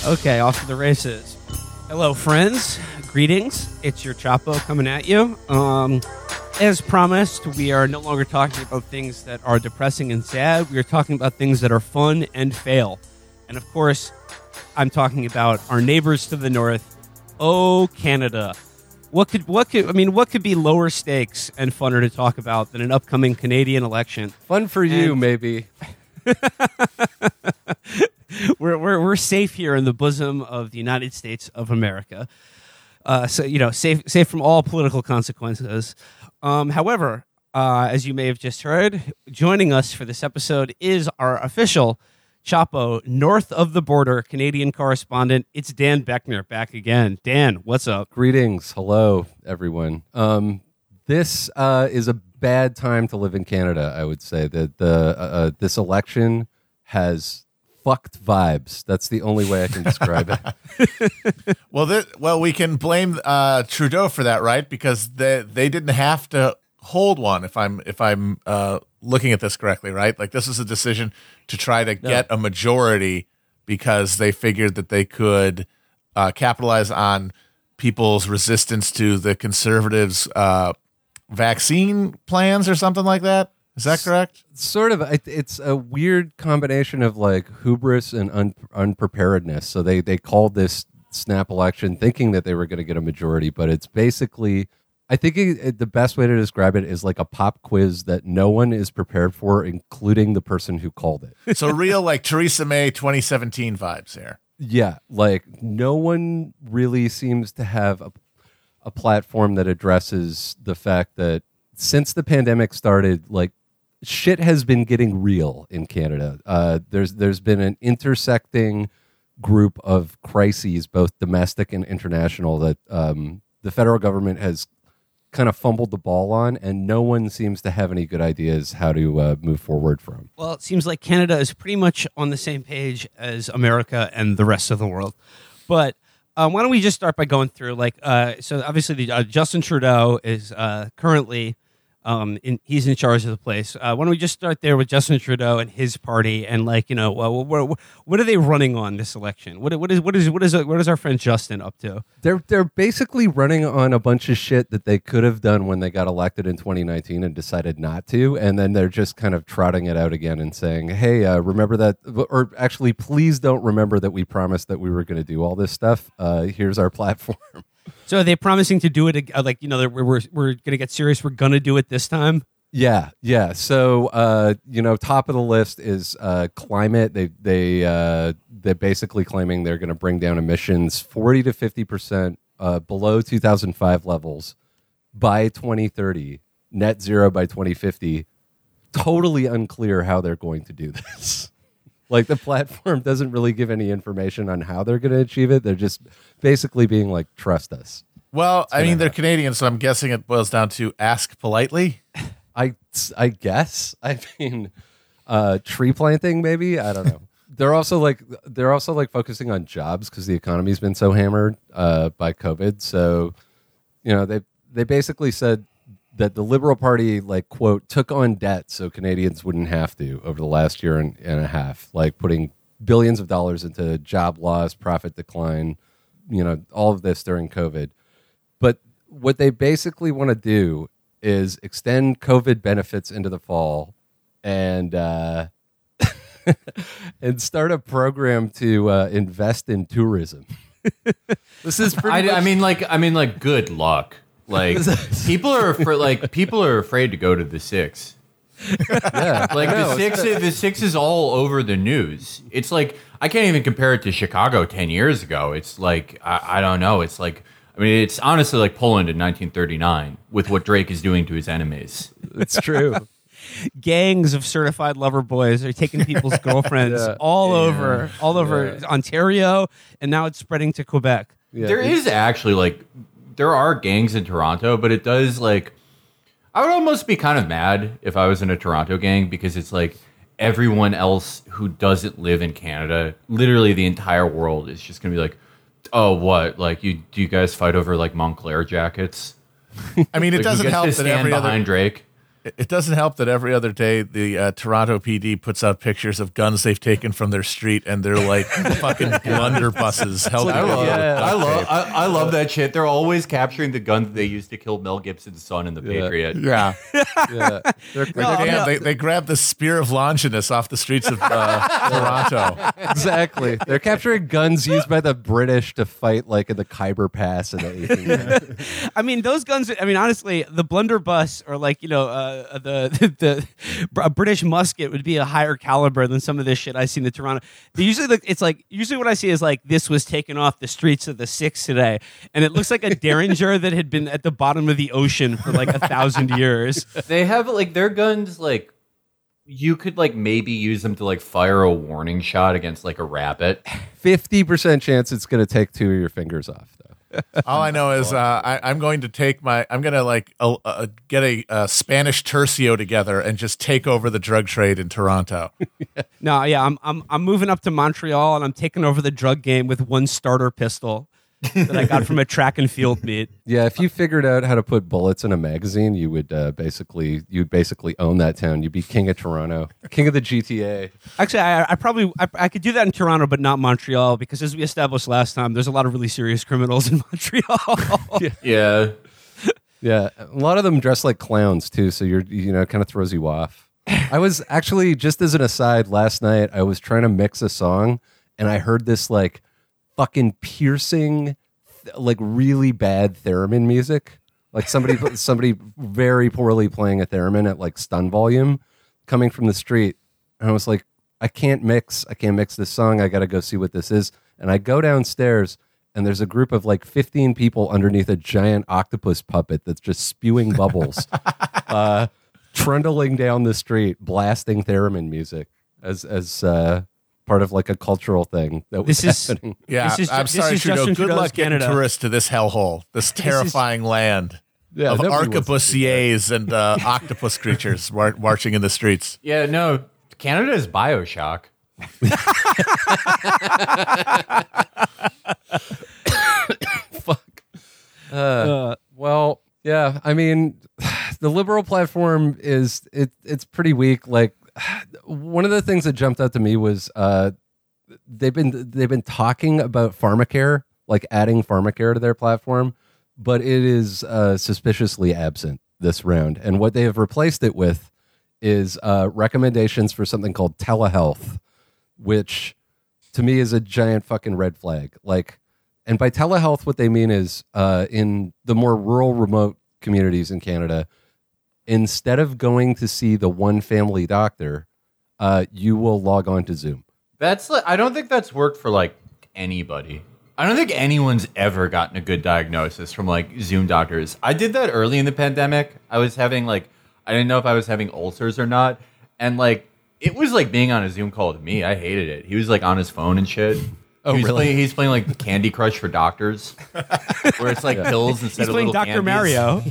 Okay, off to the races. Hello, friends. Greetings. It's your Chapo coming at you. As promised, we are no longer talking about things that are depressing and sad. We are talking about things that are fun and fail. And of course, I'm talking about our neighbors to the north. Oh, Canada. What could be lower stakes and funner to talk about than an upcoming Canadian election? Fun for you, maybe. We're safe here in the bosom of the United States of America. Safe from all political consequences. However, as you may have just heard, joining us for this episode is our official Chapo north of the border Canadian correspondent. It's Dan Beckner back again. Dan, what's up? Greetings. Hello, everyone. This is a bad time to live in Canada, I would say. That this election has fucked vibes. That's the only way I can describe it. Well, we can blame Trudeau for that, right? Because they didn't have to hold one. If I'm looking at this correctly, right? Like this is a decision to try to get a majority because they figured that they could capitalize on people's resistance to the Conservatives' vaccine plans or something like that. Is that correct? Sort of. It's a weird combination of like hubris and unpreparedness. So they called this snap election thinking that they were going to get a majority, but it's basically, I think the best way to describe it is like a pop quiz that no one is prepared for, including the person who called it. So real like Theresa May 2017 vibes here. Yeah, like no one really seems to have a platform that addresses the fact that since the pandemic started, like shit has been getting real in Canada. There's been an intersecting group of crises, both domestic and international, that the federal government has kind of fumbled the ball on, and no one seems to have any good ideas how to move forward from. Well, it seems like Canada is pretty much on the same page as America and the rest of the world. But why don't we just start by going through, so obviously Justin Trudeau is currently he's in charge of the place. Why don't we just start there with Justin Trudeau and his party, and what are they running on this election? What is our friend Justin up to? They're basically running on a bunch of shit that they could have done when they got elected in 2019 and decided not to, and then they're just kind of trotting it out again and saying, "Hey, remember that?" Or actually, please don't remember that we promised that we were going to do all this stuff. Here's our platform. So are they promising to do it? We're going to get serious. We're going to do it this time. Yeah. So top of the list is climate. They're basically claiming they're going to bring down emissions 40 to 50% below 2005 levels by 2030, net zero by 2050. Totally unclear how they're going to do this. Like the platform doesn't really give any information on how they're going to achieve it. They're just basically being like, trust us. Well, I mean, they're Canadian, so I'm guessing it boils down to ask politely. I guess. I mean, tree planting, maybe. I don't know. They're also like focusing on jobs because the economy's been so hammered by COVID. So, they basically said that the Liberal Party, like, quote, took on debt so Canadians wouldn't have to over the last year and a half, like putting billions of dollars into job loss, profit decline, all of this during COVID. But what they basically want to do is extend COVID benefits into the fall and and start a program to invest in tourism. This is pretty I mean, good luck. Like people are afraid to go to the Six. Yeah, like the Six is all over the news. It's like I can't even compare it to Chicago 10 years ago. It's like I don't know. It's like it's honestly like Poland in 1939 with what Drake is doing to his enemies. It's true. Gangs of certified lover boys are taking people's girlfriends all over Ontario, and now it's spreading to Quebec. Yeah, there is actually there are gangs in Toronto, but it does I would almost be kind of mad if I was in a Toronto gang because it's like everyone else who doesn't live in Canada, literally the entire world is just going to be like, oh, what? Do you guys fight over Montclair jackets? I mean, it doesn't help that stand behind Drake. It doesn't help that every other day the Toronto PD puts out pictures of guns they've taken from their street, and they're like fucking blunderbusses held together. I love that shit. They're always capturing the gun that they used to kill Mel Gibson's son in The Patriot. Yeah. Yeah. They grabbed the spear of Longinus off the streets of Toronto. Exactly. They're capturing guns used by the British to fight like in the Khyber Pass in the 1800s. I mean, those guns. I mean, honestly, the blunderbuss or like the British musket would be a higher caliber than some of this shit I see in the Toronto. They usually usually what I see is like this was taken off the streets of the 6 today, and it looks like a Derringer that had been at the bottom of the ocean for like 1,000 years. They have like their guns like. You could like maybe use them to like fire a warning shot against like a rabbit. 50% chance it's going to take 2 of your fingers off, though. All I know is I'm going to get a Spanish tercio together and just take over the drug trade in Toronto. No, yeah, I'm moving up to Montreal and I'm taking over the drug game with one starter pistol that I got from a track and field meet. Yeah, if you figured out how to put bullets in a magazine, you would basically own that town. You'd be king of Toronto, king of the GTA. Actually, I probably could do that in Toronto, but not Montreal, because as we established last time, there's a lot of really serious criminals in Montreal. Yeah. Yeah, a lot of them dress like clowns too, so it kind of throws you off. I was actually, just as an aside, last night I was trying to mix a song, and I heard this like fucking piercing, like really bad theremin music, like somebody very poorly playing a theremin at like stun volume coming from the street, and I was like, I can't mix this song. I got to go see what this is. And I go downstairs, and there's a group of like 15 people underneath a giant octopus puppet that's just spewing bubbles, trundling down the street, blasting theremin music as part of like a cultural thing that was happening. Yeah, I'm sorry, Trudeau. Good luck getting tourists to this hellhole, this terrifying land of arquebusiers and octopus creatures marching in the streets. Yeah, no, Canada is BioShock. Fuck. Well, yeah. I mean, the Liberal platform it's pretty weak. Like, one of the things that jumped out to me was they've been talking about pharmacare, like adding pharmacare to their platform, but it is suspiciously absent this round. And what they have replaced it with is recommendations for something called telehealth, which to me is a giant fucking red flag. Like, and by telehealth, what they mean is in the more rural, remote communities in Canada, instead of going to see the one family doctor, you will log on to Zoom. I don't think that's worked for like anybody. I don't think anyone's ever gotten a good diagnosis from like Zoom doctors. I did that early in the pandemic. I was having like, I didn't know if I was having ulcers or not. And like, it was like being on a Zoom call with me. I hated it. He was like on his phone and shit. Oh, really? He's playing like Candy Crush for doctors, where it's like pills instead of little playing Dr. candies. Mario.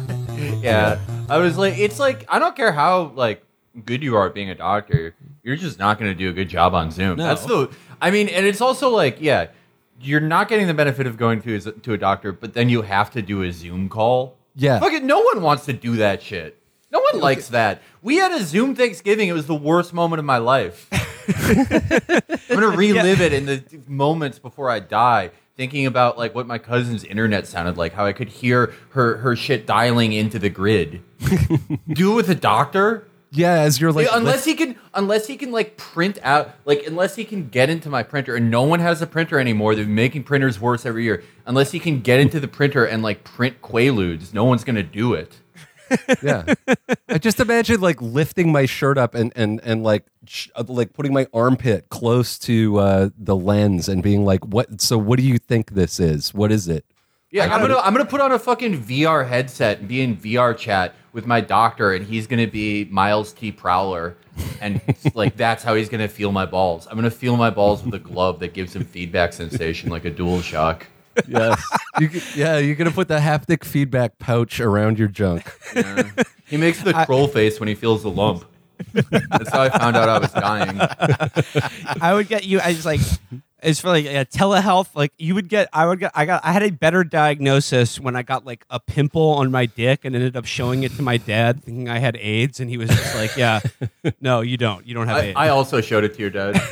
Yeah. I was like, it's like, I don't care how like good you are at being a doctor, you're just not going to do a good job on Zoom. No. And it's also like, yeah, you're not getting the benefit of going to a doctor, but then you have to do a Zoom call. Yeah. Fucking no one wants to do that shit. No one likes that. We had a Zoom Thanksgiving. It was the worst moment of my life. I'm going to relive it in the moments before I die, thinking about like what my cousin's internet sounded like, how I could hear her shit dialing into the grid. Do it with a doctor? Yeah, as you're like, unless he can like print out, like unless he can get into my printer, and no one has a printer anymore. They're making printers worse every year. Unless he can get into the printer and like print Quaaludes, no one's gonna do it. Yeah, I just imagine like lifting my shirt up and like putting my armpit close to the lens and being like, "What? So what do you think this is? What is it?" Yeah, I'm gonna put on a fucking VR headset and be in VR chat with my doctor, and he's gonna be Miles T. Prowler, and like that's how he's gonna feel my balls. I'm gonna feel my balls with a glove that gives him feedback sensation like a DualShock. Yes, you're gonna put the haptic feedback pouch around your junk. Yeah. He makes the troll face when he feels the lump. That's how I found out I was dying. I would get you. I was like, It's for like telehealth. Like I had a better diagnosis when I got like a pimple on my dick and ended up showing it to my dad, thinking I had AIDS, and he was just like, "Yeah, no, you don't have AIDS." I also showed it to your dad.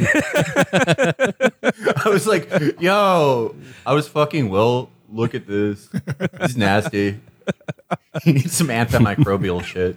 I was like, yo, I was fucking Will. Look at this. He's nasty. He needs some antimicrobial shit.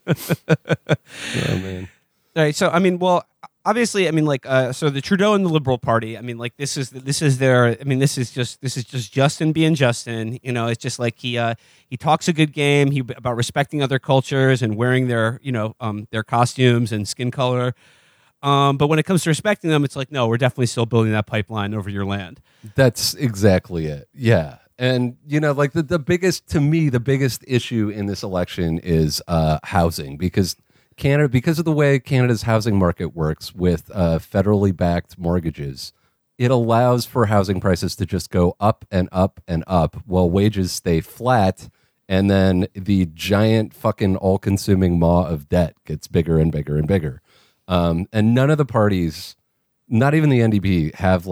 Oh man. All right, so I mean, well, obviously, I mean, like, so the Trudeau and the Liberal Party. I mean, like, this is their. I mean, this is just Justin being Justin. You know, it's just like he talks a good game. About respecting other cultures and wearing their their costumes and skin color. But when it comes to respecting them, it's like, no, we're definitely still building that pipeline over your land. That's exactly it. Yeah. And, like the biggest issue in this election is housing, because of the way Canada's housing market works with federally backed mortgages, it allows for housing prices to just go up and up and up while wages stay flat. And then the giant fucking all-consuming maw of debt gets bigger and bigger and bigger. And none of the parties, not even the NDP, have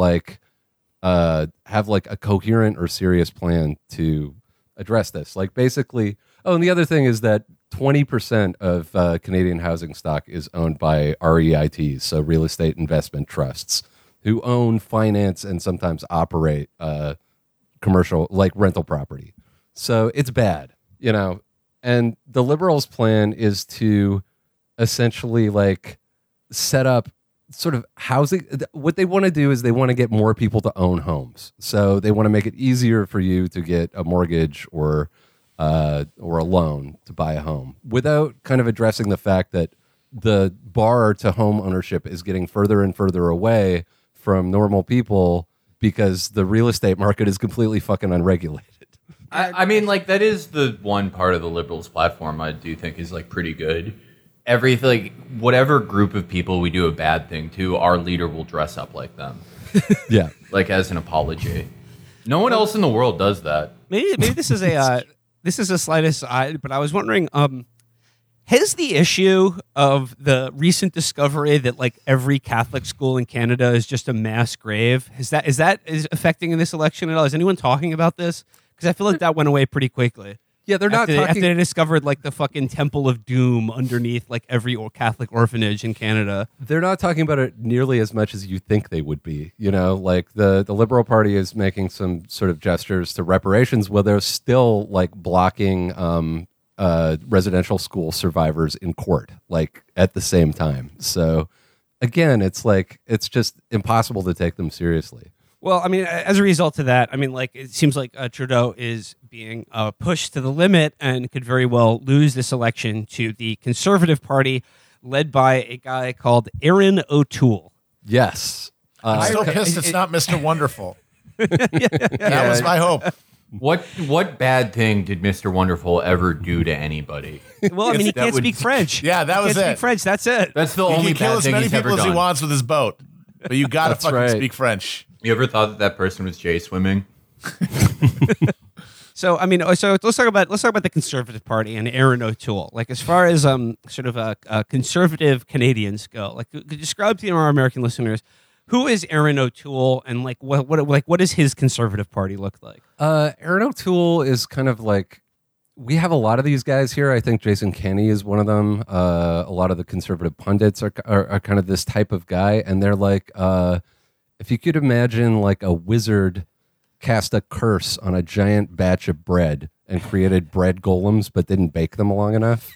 a coherent or serious plan to address this. Like, basically, and the other thing is that 20% of Canadian housing stock is owned by REITs, so real estate investment trusts, who own, finance, and sometimes operate commercial, like rental property. So it's bad, and the Liberals' plan is to essentially set up sort of housing. What they want to do is they want to get more people to own homes. So they want to make it easier for you to get a mortgage or a loan to buy a home, without kind of addressing the fact that the bar to home ownership is getting further and further away from normal people because the real estate market is completely fucking unregulated. I mean, that is the one part of the Liberals' platform I do think is pretty good. Whatever group of people we do a bad thing to, our leader will dress up like them. Yeah. As an apology. No one else in the world does that. Maybe this is a slight aside, but I was wondering, has the issue of the recent discovery that every Catholic school in Canada is just a mass grave, is affecting in this election at all? Is anyone talking about this? Because I feel like that went away pretty quickly. Yeah, they're not talking. After they discovered the fucking Temple of Doom underneath every Catholic orphanage in Canada. They're not talking about it nearly as much as you think they would be. The Liberal Party is making some sort of gestures to reparations, while they're still blocking residential school survivors in court, at the same time. So again, it's just impossible to take them seriously. Well, I mean, as a result of that, I mean, it seems like Trudeau is being pushed to the limit and could very well lose this election to the Conservative Party, led by a guy called Aaron O'Toole. Yes. I'm still pissed it's not Mr. Wonderful. That was my hope. What bad thing did Mr. Wonderful ever do to anybody? Well, I mean, he can't speak French. Yeah, that was it. He can't speak French. That's it. That's the He only can kill bad as thing many he's ever people as he done. wants with his boat, but you got to fucking right. speak French. You ever thought that person was Jay swimming? So I mean, let's talk about the Conservative Party and Aaron O'Toole. As far as sort of conservative Canadians go, describe to our American listeners, who is Aaron O'Toole, and what does his Conservative Party look like? Aaron O'Toole is kind of we have a lot of these guys here. I think Jason Kenney is one of them. A lot of the conservative pundits are kind of this type of guy, and they're if you could imagine a wizard cast a curse on a giant batch of bread and created bread golems but didn't bake them long enough.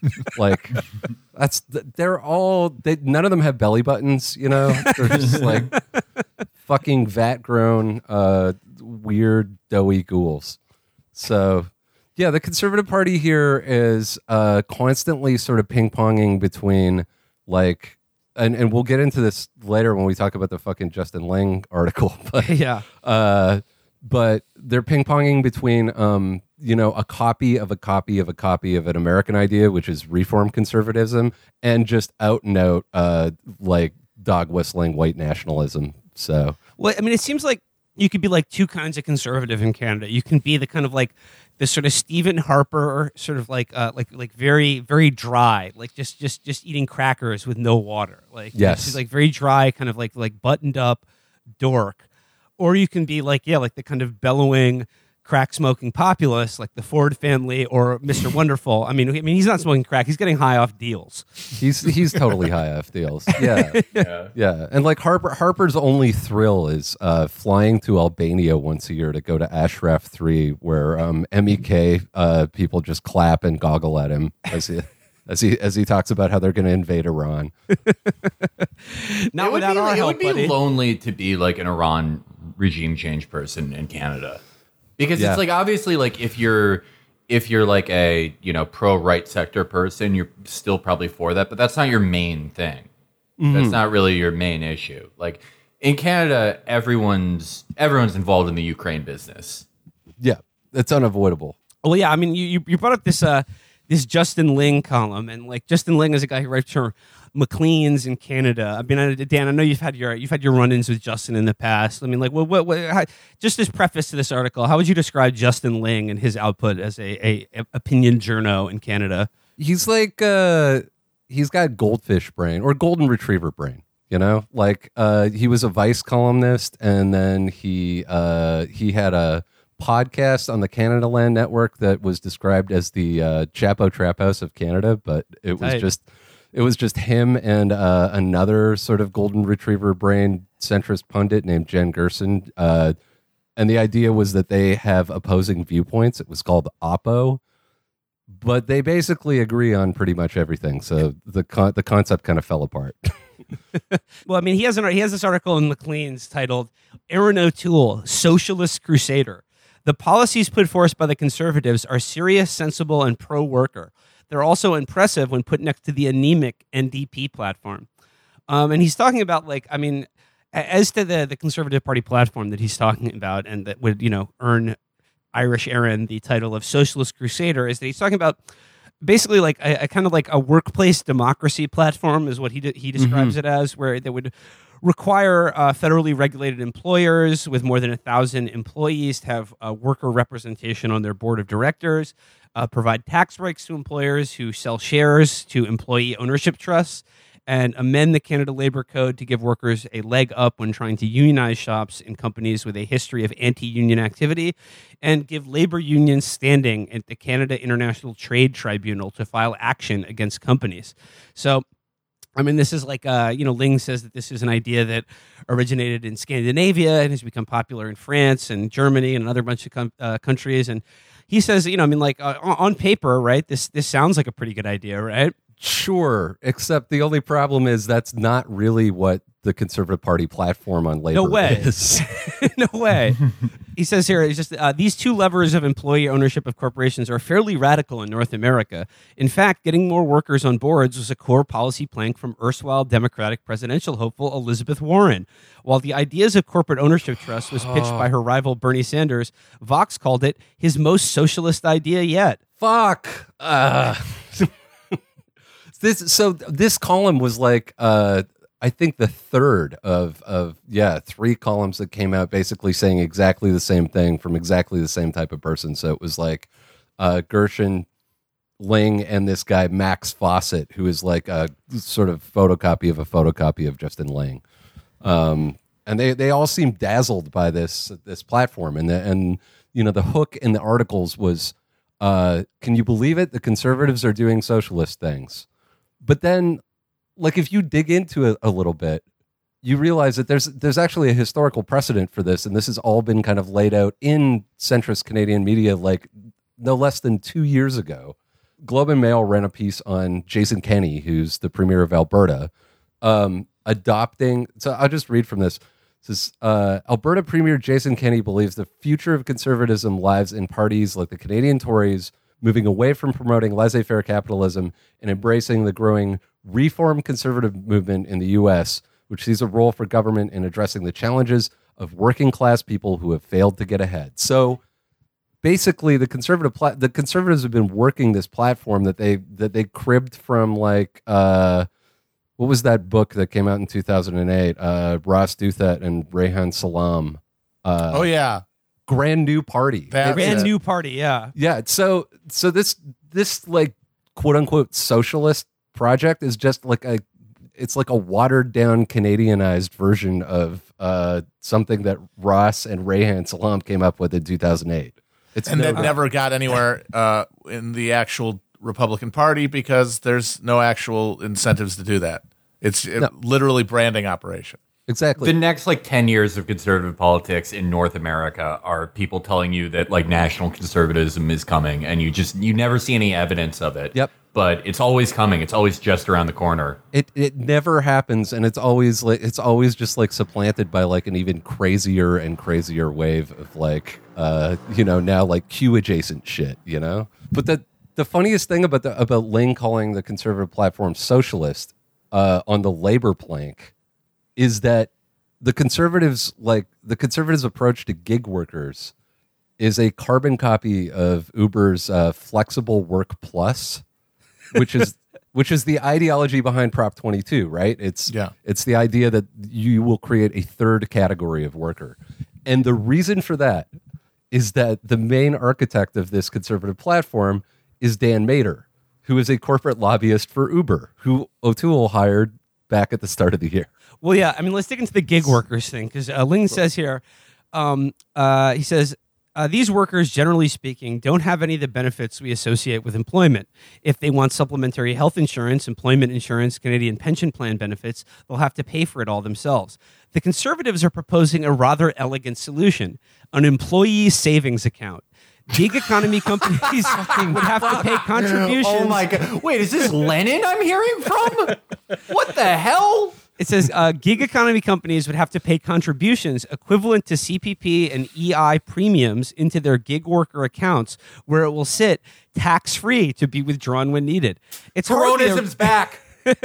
None of them have belly buttons, They're just fucking vat grown weird doughy ghouls. So yeah, the Conservative Party here is constantly sort of ping-ponging between and we'll get into this later when we talk about the fucking Justin Lang article. But, Yeah. But they're ping-ponging between, a copy of a copy of a copy of an American idea, which is reform conservatism, and just out and out, dog whistling white nationalism. So, well, I mean, it seems like you could be two kinds of conservative in Canada. You can be the kind of the sort of Stephen Harper, sort of very, very dry, just eating crackers with no water. Yes. Just very dry, kind of like buttoned up dork. or you can be like the kind of bellowing, crack smoking populist like the Ford family or Mr. Wonderful. I mean, he's not smoking crack; he's getting high off deals. He's totally high off deals. Yeah. And like Harper's only thrill is flying to Albania once a year to go to Ashraf 3, where MEK people just clap and goggle at him as he talks about how they're going to invade Iran. Not without our help, it would be buddy. lonely to be like an Iran regime change person in Canada. Because Yeah. it's like obviously like if you're like a pro right sector person, you're still probably for that, but that's not your main thing. That's not really your main issue. Like in Canada, everyone's involved in the Ukraine business. Yeah, it's unavoidable. Well, yeah, I mean, you brought up this Justin Ling column, and like Justin Ling is a guy who writes for Maclean's in Canada. I mean, Dan, I know you've had your run-ins with Justin in the past. I mean, like, just as preface to this article, how would you describe Justin Ling and his output as a opinion journo in Canada? He's like he's got goldfish brain or golden retriever brain. Like he was a Vice columnist, and then he had a podcast on the Canada Land Network that was described as the Chapo Trap House of Canada, but it was just him and another sort of golden retriever brain centrist pundit named Jen Gerson. And the idea was that they have opposing viewpoints. It was called Oppo, but they basically agree on pretty much everything. So the concept kind of fell apart. Well, I mean, he has this article in Maclean's titled "Aaron O'Toole, Socialist Crusader." The policies put forth by the Conservatives are serious, sensible, and pro-worker. They're also impressive when put next to the anemic NDP platform. And he's talking about, like, I mean, as to the Conservative Party platform that he's talking about and that would, earn Irish Aaron the title of Socialist Crusader, is that he's talking about basically like a kind of like a workplace democracy platform is what he describes it as, where they would require federally regulated employers with more than 1,000 employees to have worker representation on their board of directors, provide tax breaks to employers who sell shares to employee ownership trusts, and amend the Canada Labor Code to give workers a leg up when trying to unionize shops in companies with a history of anti-union activity, and give labor unions standing at the Canada International Trade Tribunal to file action against companies. So, I mean, this is like, Ling says that this is an idea that originated in Scandinavia and has become popular in France and Germany and another bunch of countries. And he says, on paper, right, this sounds like a pretty good idea, right? Sure, except the only problem is that's not really what the Conservative Party platform on labor is. No way. He says here, it's just these two levers of employee ownership of corporations are fairly radical in North America. In fact, getting more workers on boards was a core policy plank from erstwhile Democratic presidential hopeful Elizabeth Warren. While the ideas of corporate ownership trust was pitched by her rival Bernie Sanders, Vox called it his most socialist idea yet. Fuck. This column was like I think the third of 3 columns that came out basically saying exactly the same thing from exactly the same type of person. So it was like Gershon, Ling, and this guy Max Fawcett, who is like a sort of photocopy of Justin Ling. And they all seemed dazzled by this platform, and the hook in the articles was, can you believe it? The conservatives are doing socialist things. But then, like, if you dig into it a little bit, you realize that there's actually a historical precedent for this, and this has all been kind of laid out in centrist Canadian media, like no less than 2 years ago. Globe and Mail ran a piece on Jason Kenney, who's the premier of Alberta, adopting. So I'll just read from this. It says, Alberta Premier Jason Kenney believes the future of conservatism lies in parties like the Canadian Tories moving away from promoting laissez-faire capitalism and embracing the growing reform conservative movement in the U.S., which sees a role for government in addressing the challenges of working class people who have failed to get ahead. So basically, the conservatives have been working this platform that they cribbed from, like, what was that book that came out in 2008? Ross Douthat and Rehan Salam. Oh yeah, Grand New Party. New Party, yeah. Yeah. So this like quote unquote socialist project is just like it's like a watered down Canadianized version of something that Ross and Rayhan Salam came up with in 2008. And that never got anywhere in the actual Republican Party because there's no actual incentives to do that. It's literally branding operation. Exactly. The next 10 years of conservative politics in North America are people telling you that national conservatism is coming, and you never see any evidence of it. Yep. But it's always coming. It's always just around the corner. It never happens, and it's always just supplanted by an even crazier and crazier wave of now Q adjacent shit, But the funniest thing about Ling calling the conservative platform socialist on the labor plank is that the conservatives approach to gig workers is a carbon copy of Uber's flexible work plus, which is the ideology behind Prop 22, right? It's the idea that you will create a third category of worker. And the reason for that is that the main architect of this conservative platform is Dan Mater, who is a corporate lobbyist for Uber, who O'Toole hired back at the start of the year. Well, yeah, I mean, let's dig into the gig workers thing, because Ling says here, he says, these workers, generally speaking, don't have any of the benefits we associate with employment. If they want supplementary health insurance, employment insurance, Canadian pension plan benefits, they'll have to pay for it all themselves. The Conservatives are proposing a rather elegant solution, an employee savings account. Gig economy companies would have to pay contributions. Oh my God. Wait, is this Lenin I'm hearing from? What the hell? It says gig economy companies would have to pay contributions equivalent to CPP and EI premiums into their gig worker accounts, where it will sit tax-free to be withdrawn when needed. Coronism's back.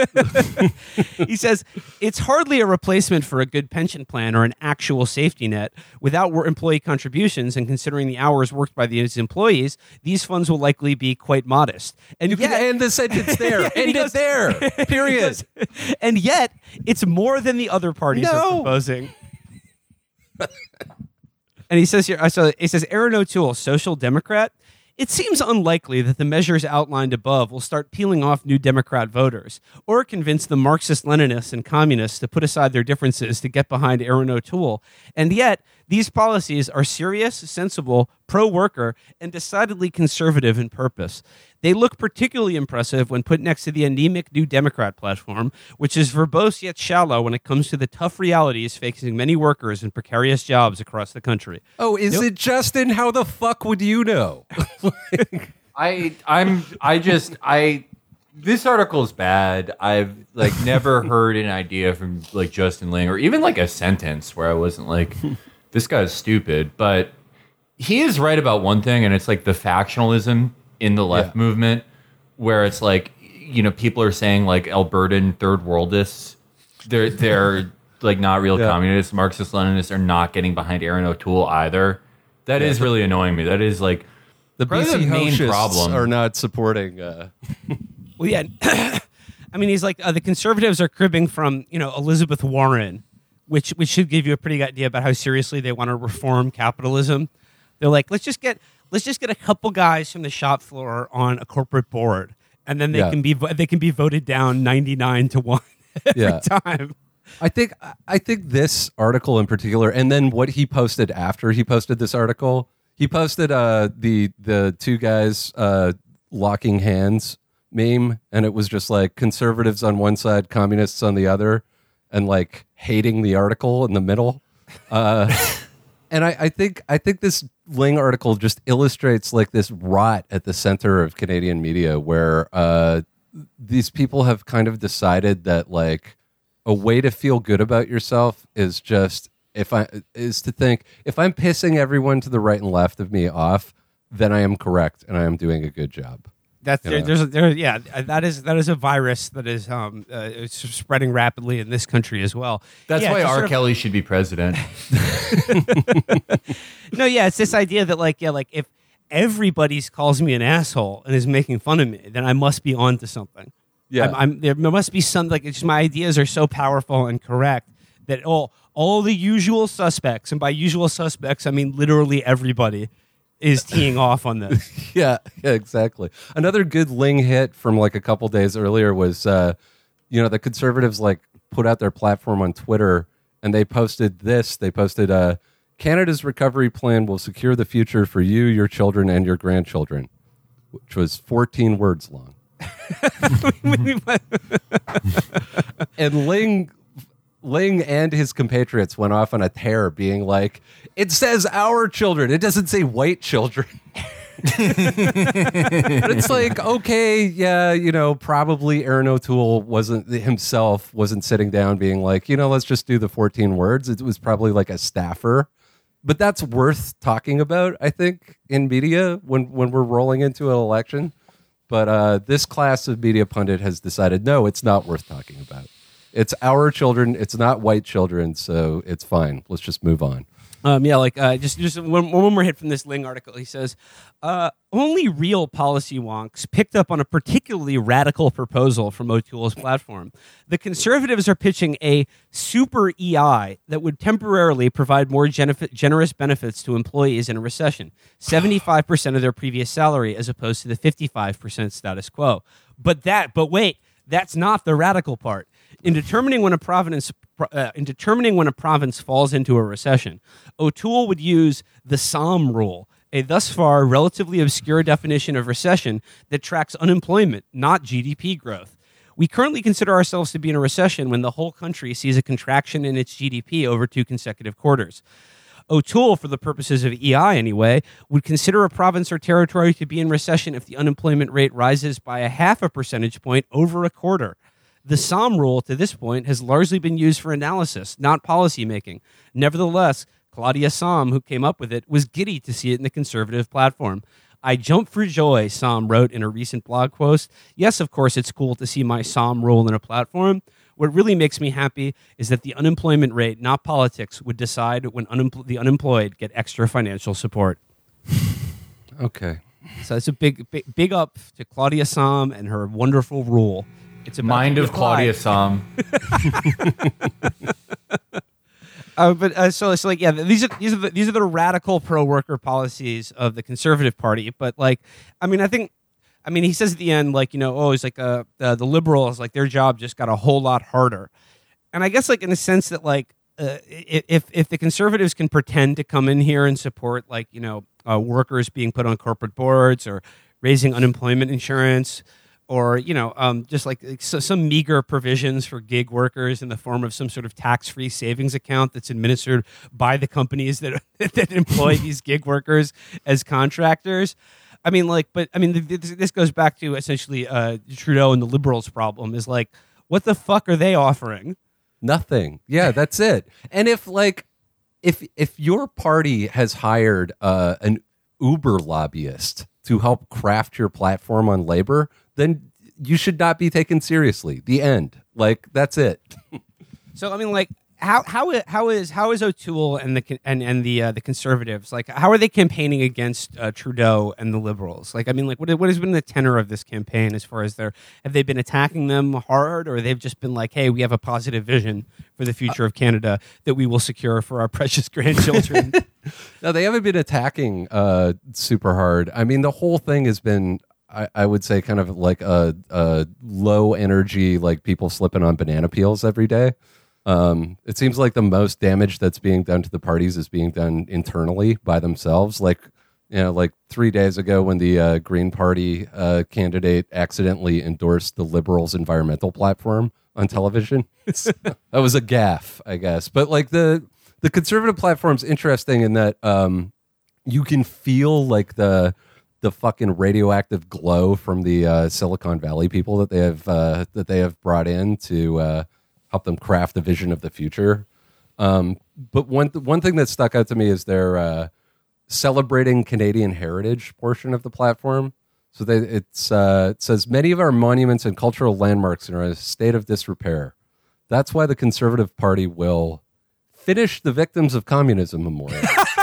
He says it's hardly a replacement for a good pension plan or an actual safety net. Without employee contributions and considering the hours worked by these employees, these funds will likely be quite modest. And you can end the sentence there. End it there. Period. And yet, it's more than the other parties are proposing. And he says here, it says Aaron O'Toole, social democrat. It seems unlikely that the measures outlined above will start peeling off New Democrat voters or convince the Marxist-Leninists and communists to put aside their differences to get behind Aaron O'Toole. And yet, these policies are serious, sensible, pro-worker, and decidedly conservative in purpose. They look particularly impressive when put next to the anemic New Democrat platform, which is verbose yet shallow when it comes to the tough realities facing many workers in precarious jobs across the country. Oh, is it Justin? How the fuck would you know? This article is bad. I've never heard an idea from Justin Ling, or even a sentence where I wasn't this guy's stupid. But he is right about one thing, and it's the factionalism in the left movement, where it's people are saying Albertan third worldists, they're not real communists. Marxist Leninists are not getting behind Aaron O'Toole either. That is really annoying me. That is the BC main problem are not supporting. Well, yeah. I mean, he's the Conservatives are cribbing from Elizabeth Warren, which should give you a pretty good idea about how seriously they want to reform capitalism. They're let's just get a couple guys from the shop floor on a corporate board, and then they can be voted down 99-1 every time. I think this article in particular, and then what he posted after he posted this article, he posted the two guys locking hands meme, and it was just conservatives on one side, communists on the other, and hating the article in the middle. And I think this Ling article just illustrates this rot at the center of Canadian media, where these people have kind of decided that a way to feel good about yourself is to think if I'm pissing everyone to the right and left of me off, then I am correct and I am doing a good job. That is a virus that is it's spreading rapidly in this country as well. That's why R. Kelly should be president. No, it's this idea that if everybody calls me an asshole and is making fun of me, then I must be onto something. Yeah, there must be something. It's just my ideas are so powerful and correct that all the usual suspects, and by usual suspects I mean literally everybody, is teeing off on this. Yeah, exactly. Another good Ling hit from a couple days earlier was the conservatives like put out their platform on Twitter, and they posted this. They posted, Canada's recovery plan will secure the future for you, your children, and your grandchildren, which was 14 words long. And Ling and his compatriots went off on a tear being like, it says our children. It doesn't say white children. But it's like, okay, yeah, probably Aaron O'Toole wasn't sitting down being like, let's just do the 14 words. It was probably like a staffer. But that's worth talking about, I think, in media when we're rolling into an election. But this class of media pundit has decided, no, it's not worth talking about. It's our children. It's not white children, so it's fine. Let's just move on. Just one more hit from this Ling article. He says, only real policy wonks picked up on a particularly radical proposal from O'Toole's platform. The conservatives are pitching a super EI that would temporarily provide more generous benefits to employees in a recession, 75% of their previous salary as opposed to the 55% status quo. But wait, that's not the radical part. In determining when a province falls into a recession, O'Toole would use the SOM rule, a thus far relatively obscure definition of recession that tracks unemployment, not GDP growth. We currently consider ourselves to be in a recession when the whole country sees a contraction in its GDP over 2 consecutive quarters. O'Toole, for the purposes of EI anyway, would consider a province or territory to be in recession if the unemployment rate rises by 0.5 percentage point over a quarter. The SOM rule, to this point, has largely been used for analysis, not policymaking. Nevertheless, Claudia Sahm, who came up with it, was giddy to see it in the conservative platform. I jump for joy, Sahm wrote in a recent blog post. Yes, of course, it's cool to see my SOM rule in a platform. What really makes me happy is that the unemployment rate, not politics, would decide when the unemployed get extra financial support. Okay. So it's a big up to Claudia Sahm and her wonderful rule. It's a Mind of Claudia Sahm. These are the radical pro-worker policies of the Conservative Party. But he says at the end, the liberals, like their job just got a whole lot harder. And I guess in the sense that if the Conservatives can pretend to come in here and support workers being put on corporate boards or raising unemployment insurance, or some meager provisions for gig workers in the form of some sort of tax-free savings account that's administered by the companies that employ these gig workers as contractors. This goes back to essentially Trudeau and the Liberals' problem is what the fuck are they offering? Nothing. Yeah, that's it. And if your party has hired an Uber lobbyist to help craft your platform on labor, then you should not be taken seriously. The end. That's it. So how is O'Toole and the Conservatives how are they campaigning against Trudeau and the Liberals? What has been the tenor of this campaign as far as have they been attacking them hard, or they've just been hey, we have a positive vision for the future of Canada that we will secure for our precious grandchildren? No, they haven't been attacking super hard. The whole thing has been, I would say, kind of like a low energy, people slipping on banana peels every day. It seems like the most damage that's being done to the parties is being done internally by themselves. 3 days ago when the Green Party candidate accidentally endorsed the Liberals' environmental platform on television. That was a gaffe, I guess. But the conservative platform's interesting in that you can feel the fucking radioactive glow from the Silicon Valley people that they have brought in to help them craft the vision of the future. But one thing that stuck out to me is their celebrating Canadian heritage portion of the platform. So it says many of our monuments and cultural landmarks are in a state of disrepair. That's why the Conservative Party will finish the Victims of Communism Memorial.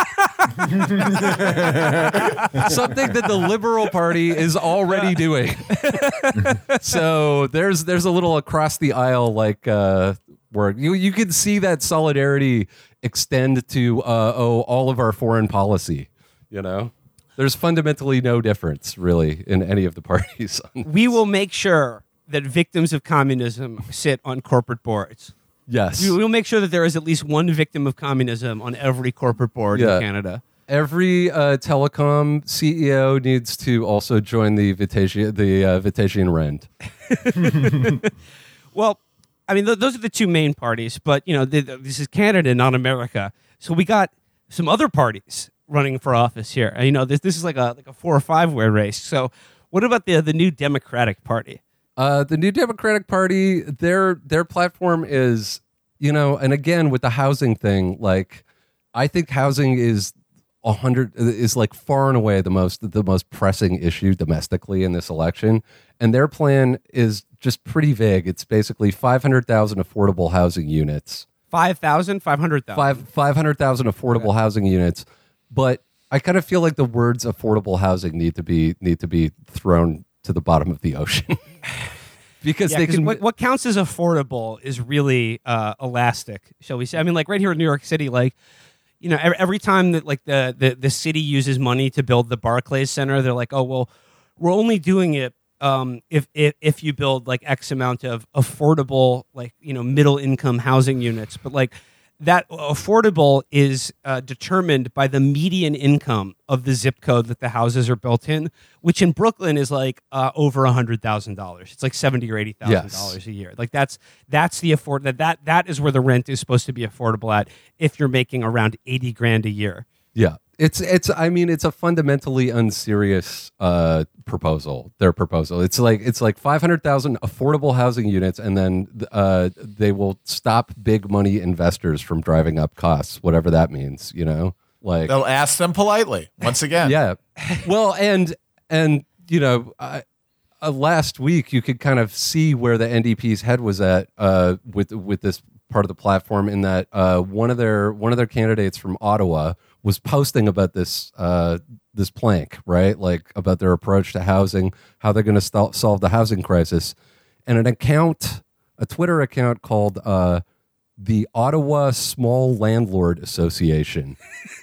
Something that the Liberal Party is already doing. So there's a little across the aisle where you can see that solidarity extend to all of our foreign policy. There's fundamentally no difference really in any of the parties. We will make sure that victims of communism sit on corporate boards. Yes. We'll make sure that there is at least one victim of communism on every corporate board in Canada. Every telecom CEO needs to also join the Vitessian Rend. Well, I mean, those are the two main parties, but this is Canada, not America. So we got some other parties running for office here. And, this is like a 4 or 5 way race. So what about the New Democratic Party? The New Democratic Party, their platform is, and again with the housing thing, like I think housing is like far and away the most pressing issue domestically in this election, and their plan is just pretty vague. It's basically 500,000 affordable housing units. 5,000, 500,000. 500,000 affordable housing units, but I kind of feel like the words affordable housing need to be thrown to the bottom of the ocean. Because they can. What counts as affordable is really elastic, shall we say? I mean, like right here in New York City, like every time that like the city uses money to build the Barclays Center, they're like, oh well, we're only doing it if you build like X amount of affordable middle income housing units, but like that affordable is determined by the median income of the zip code that the houses are built in, which in Brooklyn is like over $100,000. It's like $70,000 or $80,000 a year. Like that's the that is where the rent is supposed to be affordable at if you're making around $80,000 a year. Yeah. It's a fundamentally unserious proposal. Their proposal. It's like 500,000 affordable housing units, and then they will stop big money investors from driving up costs, whatever that means. Like they'll ask them politely once again. Yeah. Well, and last week you could kind of see where the NDP's head was at with this part of the platform, in that one of their candidates from Ottawa was posting about this plank, right? Like about their approach to housing, how they're going to solve the housing crisis. And a Twitter account called the Ottawa Small Landlord Association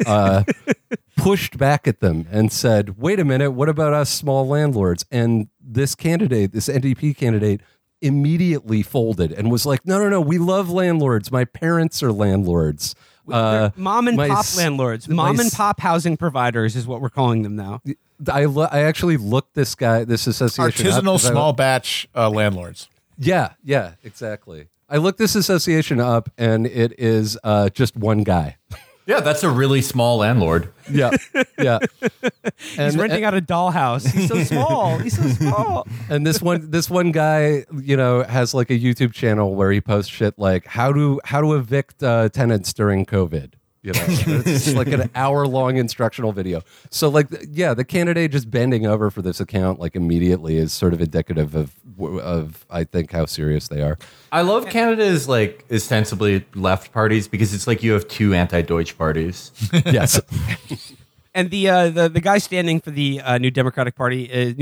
pushed back at them and said, wait a minute, what about us small landlords? And this NDP candidate immediately folded and was like, no, we love landlords. My parents are landlords. Mom and pop landlords, mom and pop housing providers is what we're calling them now. I actually looked this association artisanal small batch landlords. Yeah, exactly. I looked this association up, and it is just one guy. Yeah, that's a really small landlord. Yeah. He's renting out a dollhouse. He's so small. And this one guy, has like a YouTube channel where he posts shit like how to evict tenants during COVID. It's just like an hour-long instructional video. So like, the candidate just bending over for this account like immediately is sort of indicative of I think how serious they are. I love Canada's like ostensibly left parties because it's like you have two anti-Deutsch parties. Yes. And the guy standing for the New Democratic Party is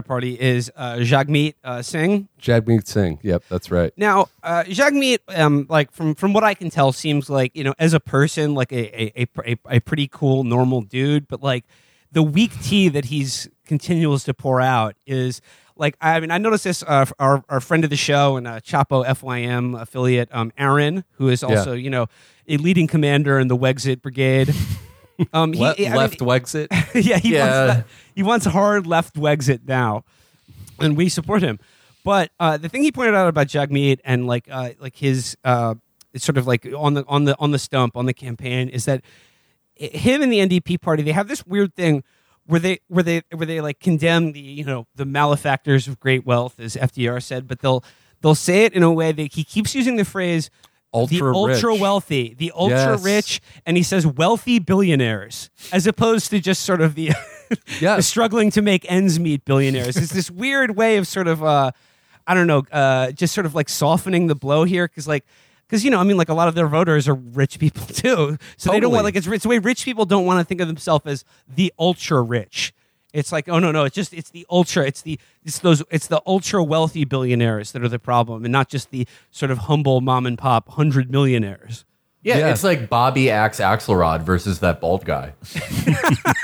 Jagmeet Singh. Jagmeet Singh. Yep, that's right. Now, Jagmeet, like from what I can tell, seems like as a person, like a pretty cool, normal dude. But like the weak tea that he's continues to pour out is like, I noticed this. Our friend of the show and Chapo FYM affiliate, Aaron, who is also a leading commander in the Wexit Brigade. Left Wexit. Yeah, he wants hard left Wexit now, and we support him. But the thing he pointed out about Jagmeet and like his sort of like on the stump on the campaign is that him and the NDP party, they have this weird thing where they like condemn the malefactors of great wealth, as FDR said, but they'll say it in a way that he keeps using the phrase ultra wealthy, the ultra rich, and he says wealthy billionaires, as opposed to just sort of the struggling to make ends meet billionaires. It's this weird way of sort of just sort of like softening the blow here, because like a lot of their voters are rich people too, so They don't want it's the way rich people don't want to think of themselves as the ultra rich. It's like, oh no, it's the ultra wealthy billionaires that are the problem, and not just the sort of humble mom and pop 100 millionaires. Yeah, it's like Bobby Axe Axelrod versus that bald guy.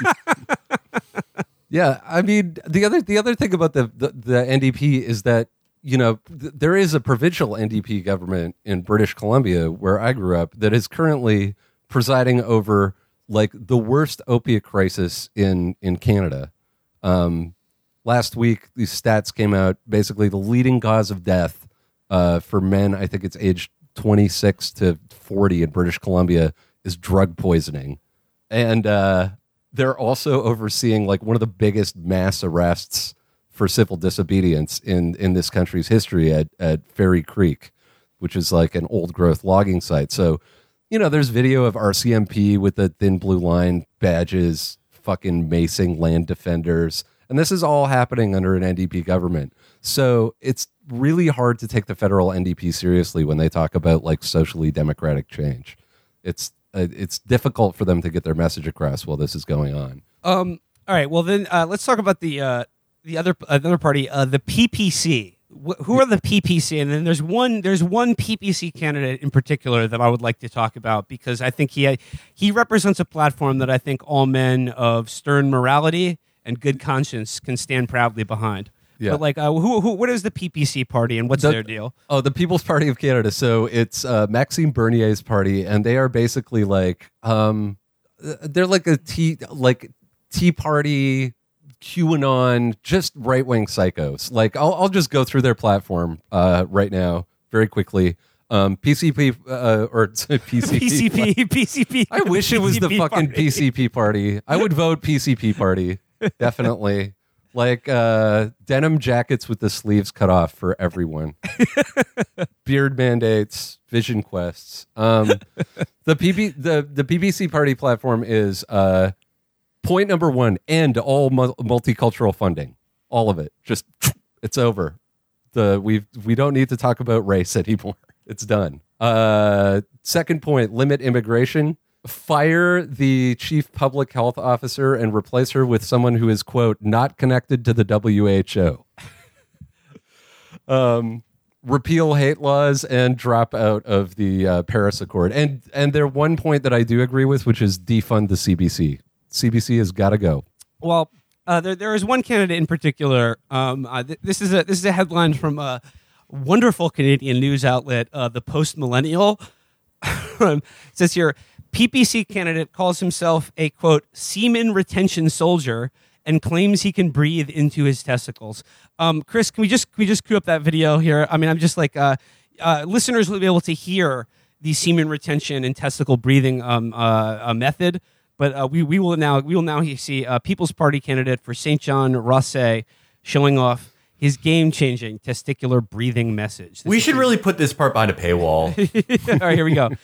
Yeah, I mean the other thing about the NDP is that there is a provincial NDP government in British Columbia where I grew up that is currently presiding over like the worst opiate crisis in Canada. Last week, these stats came out. Basically, the leading cause of death for men, I think it's aged 26 to 40 in British Columbia, is drug poisoning. And they're also overseeing like one of the biggest mass arrests for civil disobedience in this country's history at Fairy Creek, which is like an old growth logging site. So, there's video of RCMP with the thin blue line badges, fucking macing land defenders. And this is all happening under an NDP government. So it's really hard to take the federal NDP seriously when they talk about like socially democratic change. It's difficult for them to get their message across while this is going on. All right. Well, then let's talk about the other party, the PPC. Who are the PPC? And then there's one PPC candidate in particular that I would like to talk about because I think he represents a platform that I think all men of stern morality and good conscience can stand proudly behind. Yeah. But like, what is the PPC party and what's their deal? Oh, the People's Party of Canada. So it's Maxime Bernier's party, and they are basically like, they're like a Tea Party, QAnon, just right wing psychos. Like, I'll just go through their platform right now very quickly. PCP or PCP. PCP. I wish it was the fucking party. PCP party. I would vote PCP party. Definitely. Like denim jackets with the sleeves cut off for everyone. Beard mandates, vision quests. The PPC party platform is point number 1, end all multicultural funding. All of it. Just it's over. We don't need to talk about race anymore. It's done. Second point, limit immigration. Fire the chief public health officer and replace her with someone who is, quote, not connected to the WHO. Repeal hate laws and drop out of the Paris Accord. And their one point that I do agree with, which is defund the CBC. CBC has got to go. Well, there is one candidate in particular. This is a headline from a wonderful Canadian news outlet, the Post Millennial. It says here, PPC candidate calls himself a, quote, semen retention soldier and claims he can breathe into his testicles. Chris, can we just cue up that video here? I mean, I'm just like, listeners will be able to hear the semen retention and testicle breathing method. But we will now see People's Party candidate for St. John Rosse showing off his game-changing testicular breathing message. We should really put this part behind a paywall. All right, here we go.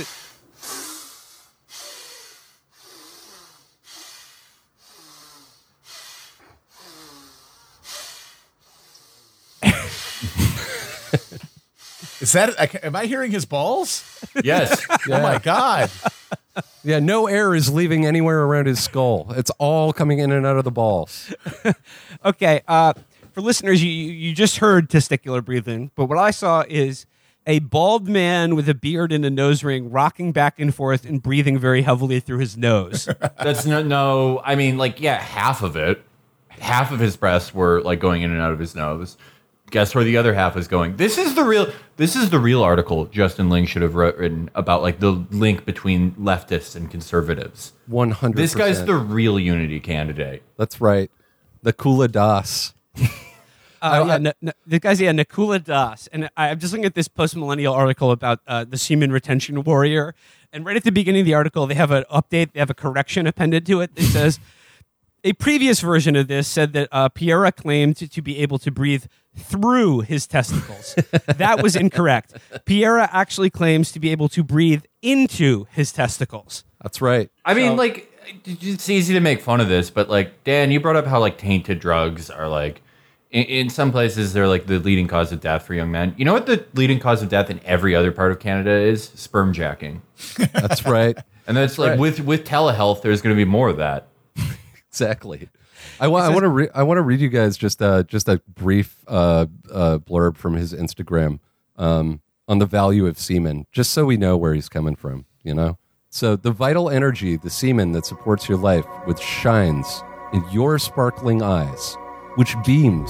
Is that? Am I hearing his balls? Yes. Yeah. Oh my God. Yeah, no air is leaving anywhere around his skull. It's all coming in and out of the balls. Okay, for listeners, you just heard testicular breathing, but what I saw is a bald man with a beard and a nose ring rocking back and forth and breathing very heavily through his nose. That's no. I mean, like, yeah, half of it. Half of his breaths were like going in and out of his nose. Guess where the other half is going? This is the real article Justin Ling should have written about, like, the link between leftists and conservatives. 100%. This guy's the real unity candidate. That's right. The Kula Das. The guy's Nakula Das, and I'm just looking at this post-millennial article about the semen retention warrior, and right at the beginning of the article, they have an update, they have a correction appended to it that says, a previous version of this said that Pierre claimed to be able to breathe through his testicles. That was incorrect. Pierre actually claims to be able to breathe into his testicles. That's right. I mean, like, it's easy to make fun of this, but, like, Dan, you brought up how, like, tainted drugs are, like, in some places they're, like, the leading cause of death for young men. You know what the leading cause of death in every other part of Canada is? Sperm jacking. That's right. And that's like, with telehealth, there's going to be more of that. Exactly. I want to read you guys just a brief blurb from his Instagram on the value of semen, just so we know where he's coming from. You know, so the vital energy, the semen that supports your life, which shines in your sparkling eyes, which beams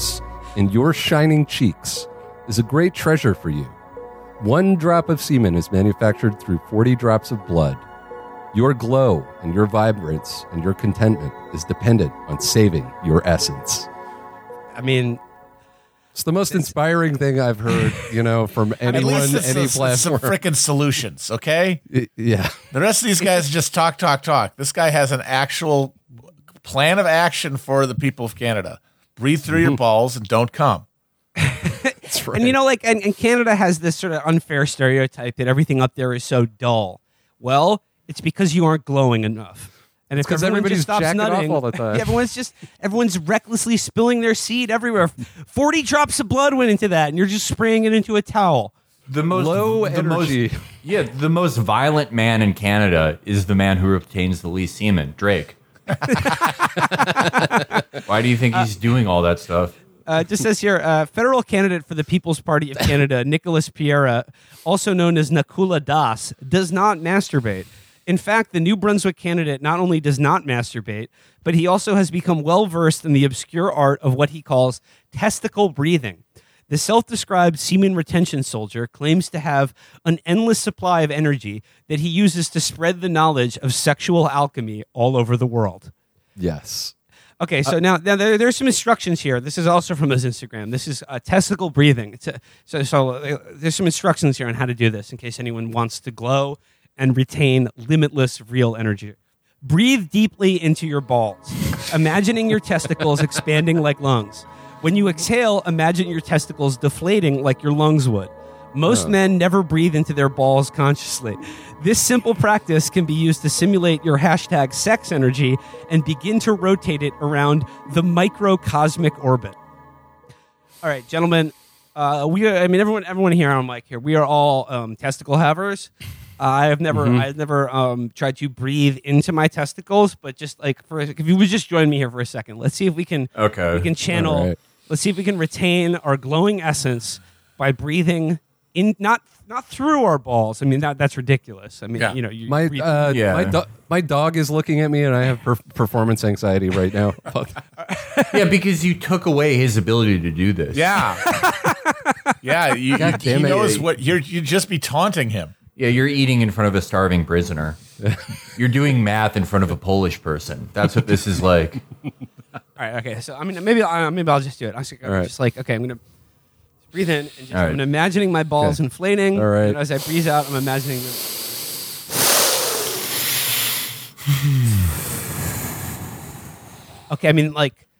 and your shining cheeks is a great treasure for you. 1 drop of semen is manufactured through 40 drops of blood. Your glow and your vibrance and your contentment is dependent on saving your essence. I mean, It's the most inspiring thing I've heard, from anyone, At least any it's some platform. freaking solutions, okay? Yeah. The rest of these guys just talk. This guy has an actual plan of action for the people of Canada. Breathe through your balls and don't come. That's right. and and Canada has this sort of unfair stereotype that everything up there is so dull. Well, it's because you aren't glowing enough. And if 'cause everyone just everybody's stops jacking off nutting, all the time. yeah, everyone's recklessly spilling their seed everywhere. 40 drops of blood went into that, and you're just spraying it into a towel. The most Low the most- energy. the most violent man in Canada is the man who obtains the least semen, Drake. Why do you think he's doing all that stuff? It just says here, federal candidate for the People's Party of Canada, Nicholas Piera, also known as Nakula Das, does not masturbate. In fact, the New Brunswick candidate not only does not masturbate, but he also has become well-versed in the obscure art of what he calls testicle breathing. The self-described semen retention soldier claims to have an endless supply of energy that he uses to spread the knowledge of sexual alchemy all over the world. Yes. Okay, so now there's some instructions here. This is also from his Instagram. This is testicle breathing. So there's some instructions here on how to do this in case anyone wants to glow and retain limitless real energy. Breathe deeply into your balls, imagining your testicles expanding like lungs. When you exhale, imagine your testicles deflating like your lungs would. Most men never breathe into their balls consciously. This simple practice can be used to simulate your hashtag sex energy and begin to rotate it around the microcosmic orbit. All right, gentlemen, everyone here on mic here, we are all testicle havers. I've never tried to breathe into my testicles, but just if you would just join me here for a second, let's see if we can channel. All right. Let's see if we can retain our glowing essence by breathing in, not through our balls. I mean that's ridiculous. I mean, Yeah. My dog is looking at me, and I have performance anxiety right now. Yeah, because you took away his ability to do this. Yeah. Yeah, he damn it. knows what you'd just be taunting him. Yeah, you're eating in front of a starving prisoner. You're doing math in front of a Polish person. That's what this is like. All right. Okay. So maybe I'll just do it. I'm just right. I'm gonna breathe in and just, All right. I'm imagining my balls Okay. inflating. All right. And as I breathe out, I'm imagining them. Okay. I mean,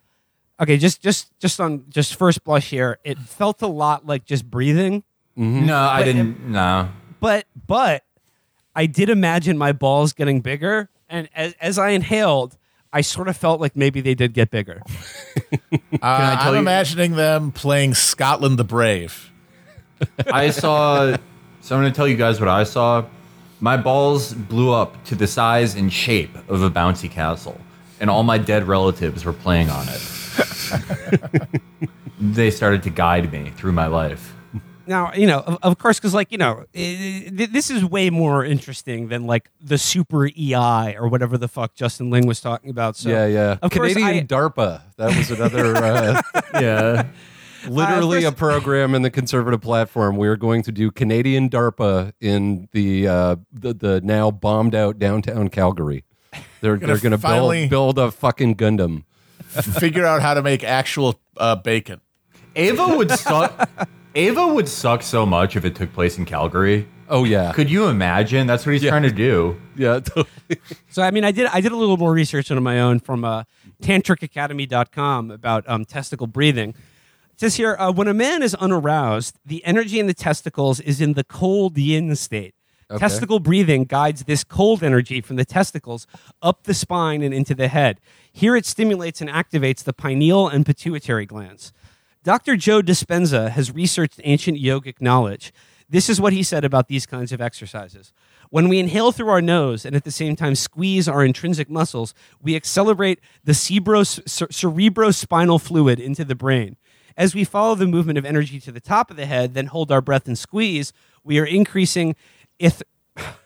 just first blush here, it felt a lot like just breathing. No, I didn't. No. But I did imagine my balls getting bigger, and as I inhaled, I sort of felt like maybe they did get bigger. I tell I'm you- imagining them playing Scotland the Brave. I saw. So I'm going to tell you guys what I saw. My balls blew up to the size and shape of a bouncy castle, and all my dead relatives were playing on it. They started to guide me through my life. Now, of course, because this is way more interesting than the super EI or whatever the fuck Justin Ling was talking about. So, Yeah. Of course, Canadian DARPA. That was another, Yeah. literally a program in the conservative platform. We are going to do Canadian DARPA in the now bombed out downtown Calgary. They're going to finally- build a fucking Gundam. Figure out how to make actual bacon. Ava would suck so much if it took place in Calgary. Oh yeah, Could you imagine? That's what he's trying to do. yeah. Totally. So I did a little more research on my own from tantricacademy.com about testicle breathing. It says here, when a man is unaroused, the energy in the testicles is in the cold yin state. Okay. Testicle breathing guides this cold energy from the testicles up the spine and into the head. Here it stimulates and activates the pineal and pituitary glands. Dr. Joe Dispenza has researched ancient yogic knowledge. This is what he said about these kinds of exercises. When we inhale through our nose and at the same time squeeze our intrinsic muscles, we accelerate the cerebrospinal fluid into the brain. As we follow the movement of energy to the top of the head, then hold our breath and squeeze, we are increasing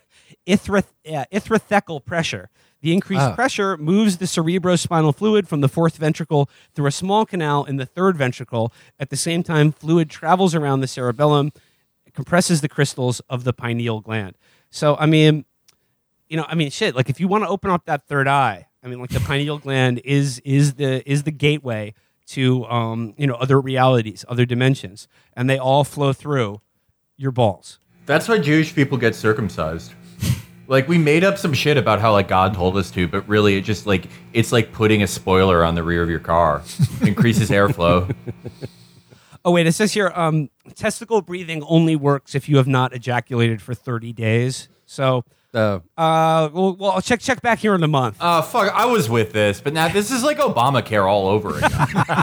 ithrothecal pressure. The increased pressure moves the cerebrospinal fluid from the fourth ventricle through a small canal in the third ventricle. At the same time, fluid travels around the cerebellum, compresses the crystals of the pineal gland. So, I mean, shit. Like, if you want to open up that third eye, I mean, like, the pineal gland is the gateway to other realities, other dimensions, and they all flow through your balls. That's why Jewish people get circumcised. Like, we made up some shit about how, like, God told us to, but really it just, like, it's like putting a spoiler on the rear of your car. Increases airflow. Oh, wait, it says here, testicle breathing only works if you have not ejaculated for 30 days. So, well, I'll check back here in a month. Fuck, I was with this, but now this is like Obamacare all over again.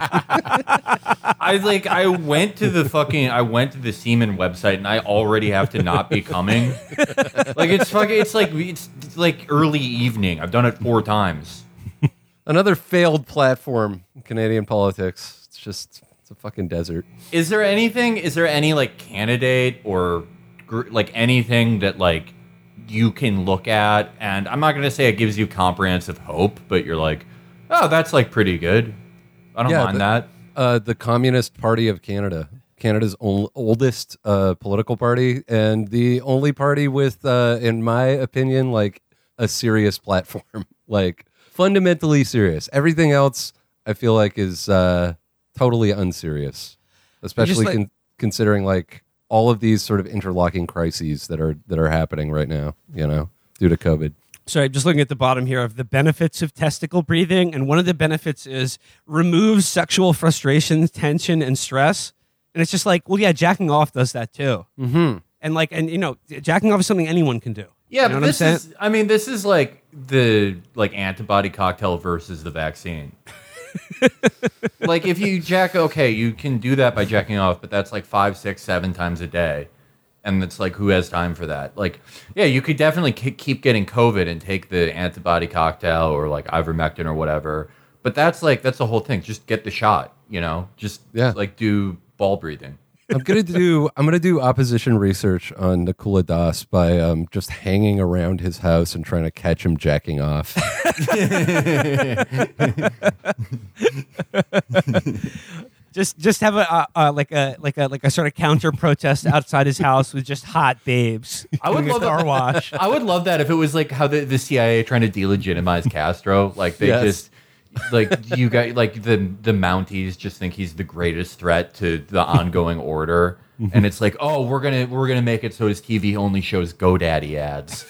I went to the Semen website and I already have to not be coming. Like, it's like early evening. I've done it 4 times. Another failed platform in Canadian politics. It's a fucking desert. Is there any like candidate or like anything that like you can look at, and I'm not going to say it gives you comprehensive hope, but you're like, oh, that's like pretty good. I don't mind that. The Communist Party of Canada, Canada's oldest political party, and the only party with, in my opinion, like a serious platform, like fundamentally serious. Everything else, I feel like, is totally unserious, especially considering like all of these sort of interlocking crises that are happening right now, due to COVID. So I'm just looking at the bottom here of the benefits of testicle breathing, and one of the benefits is removes sexual frustration, tension, and stress. And it's just like, well, yeah, jacking off does that too. Mm-hmm. And jacking off is something anyone can do. Yeah, but this is like the antibody cocktail versus the vaccine. Like, if you you can do that by jacking off, but that's like 5, 6, 7 times a day. And it's like, who has time for that? Like, yeah, you could definitely keep getting COVID and take the antibody cocktail or like ivermectin or whatever. But that's the whole thing. Just get the shot, like do ball breathing. I'm gonna do opposition research on Nikula Das by just hanging around his house and trying to catch him jacking off. Just have a sort of counter protest outside his house with just hot babes. I would love car wash. I would love that if it was like how the CIA trying to delegitimize Castro. Like they just like you got like the Mounties just think he's the greatest threat to the ongoing order. And it's like, oh, we're gonna make it so his TV only shows GoDaddy ads.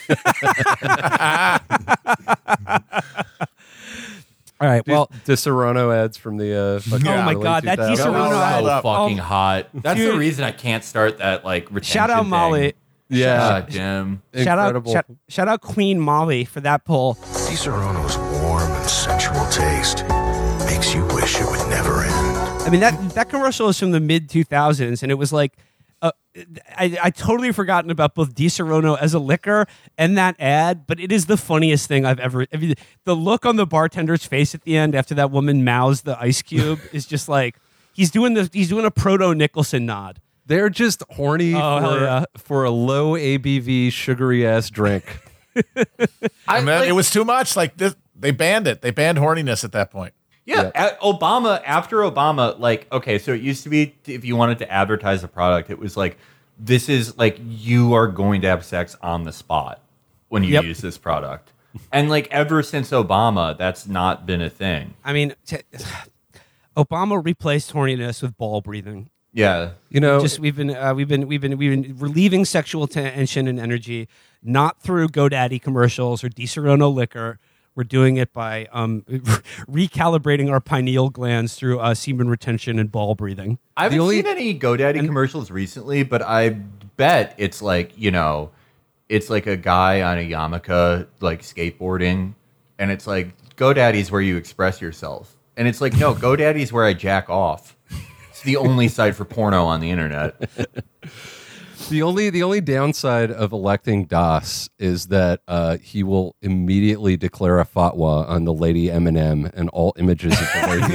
All right, well, DiSerrano ads from the oh my god, that DiSerrano ad so fucking hot. That's the reason I can't start that like retention shout out thing. Molly. Yeah, God damn. Shout out Queen Molly for that poll. DiSerrano's warm and sensual taste makes you wish it would never end. I mean, that commercial is from the mid 2000s, and it was like, I totally forgotten about both DiSerrano as a liquor and that ad, but it is the funniest thing I've ever. I mean, the look on the bartender's face at the end after that woman mouths the ice cube is just like he's doing a proto Nicholson nod. They're just horny for a low ABV sugary ass drink. It was too much. Like this, they banned it. They banned horniness at that point. Yeah, after Obama, like, okay, so it used to be if you wanted to advertise a product, it was like, this is like, you are going to have sex on the spot when you use this product. And like, ever since Obama, that's not been a thing. I mean, Obama replaced horniness with ball breathing. Yeah. We've been relieving sexual tension and energy, not through GoDaddy commercials or DiSerrano liquor. We're doing it by recalibrating our pineal glands through semen retention and ball breathing. I haven't seen any GoDaddy commercials recently, but I bet it's like, it's like a guy on a yarmulke, like skateboarding, and it's like, GoDaddy's where you express yourself. And it's like, no, GoDaddy's where I jack off. It's the only site for porno on the internet. The only downside of electing Das is that he will immediately declare a fatwa on the Lady M&M and all images of the Lady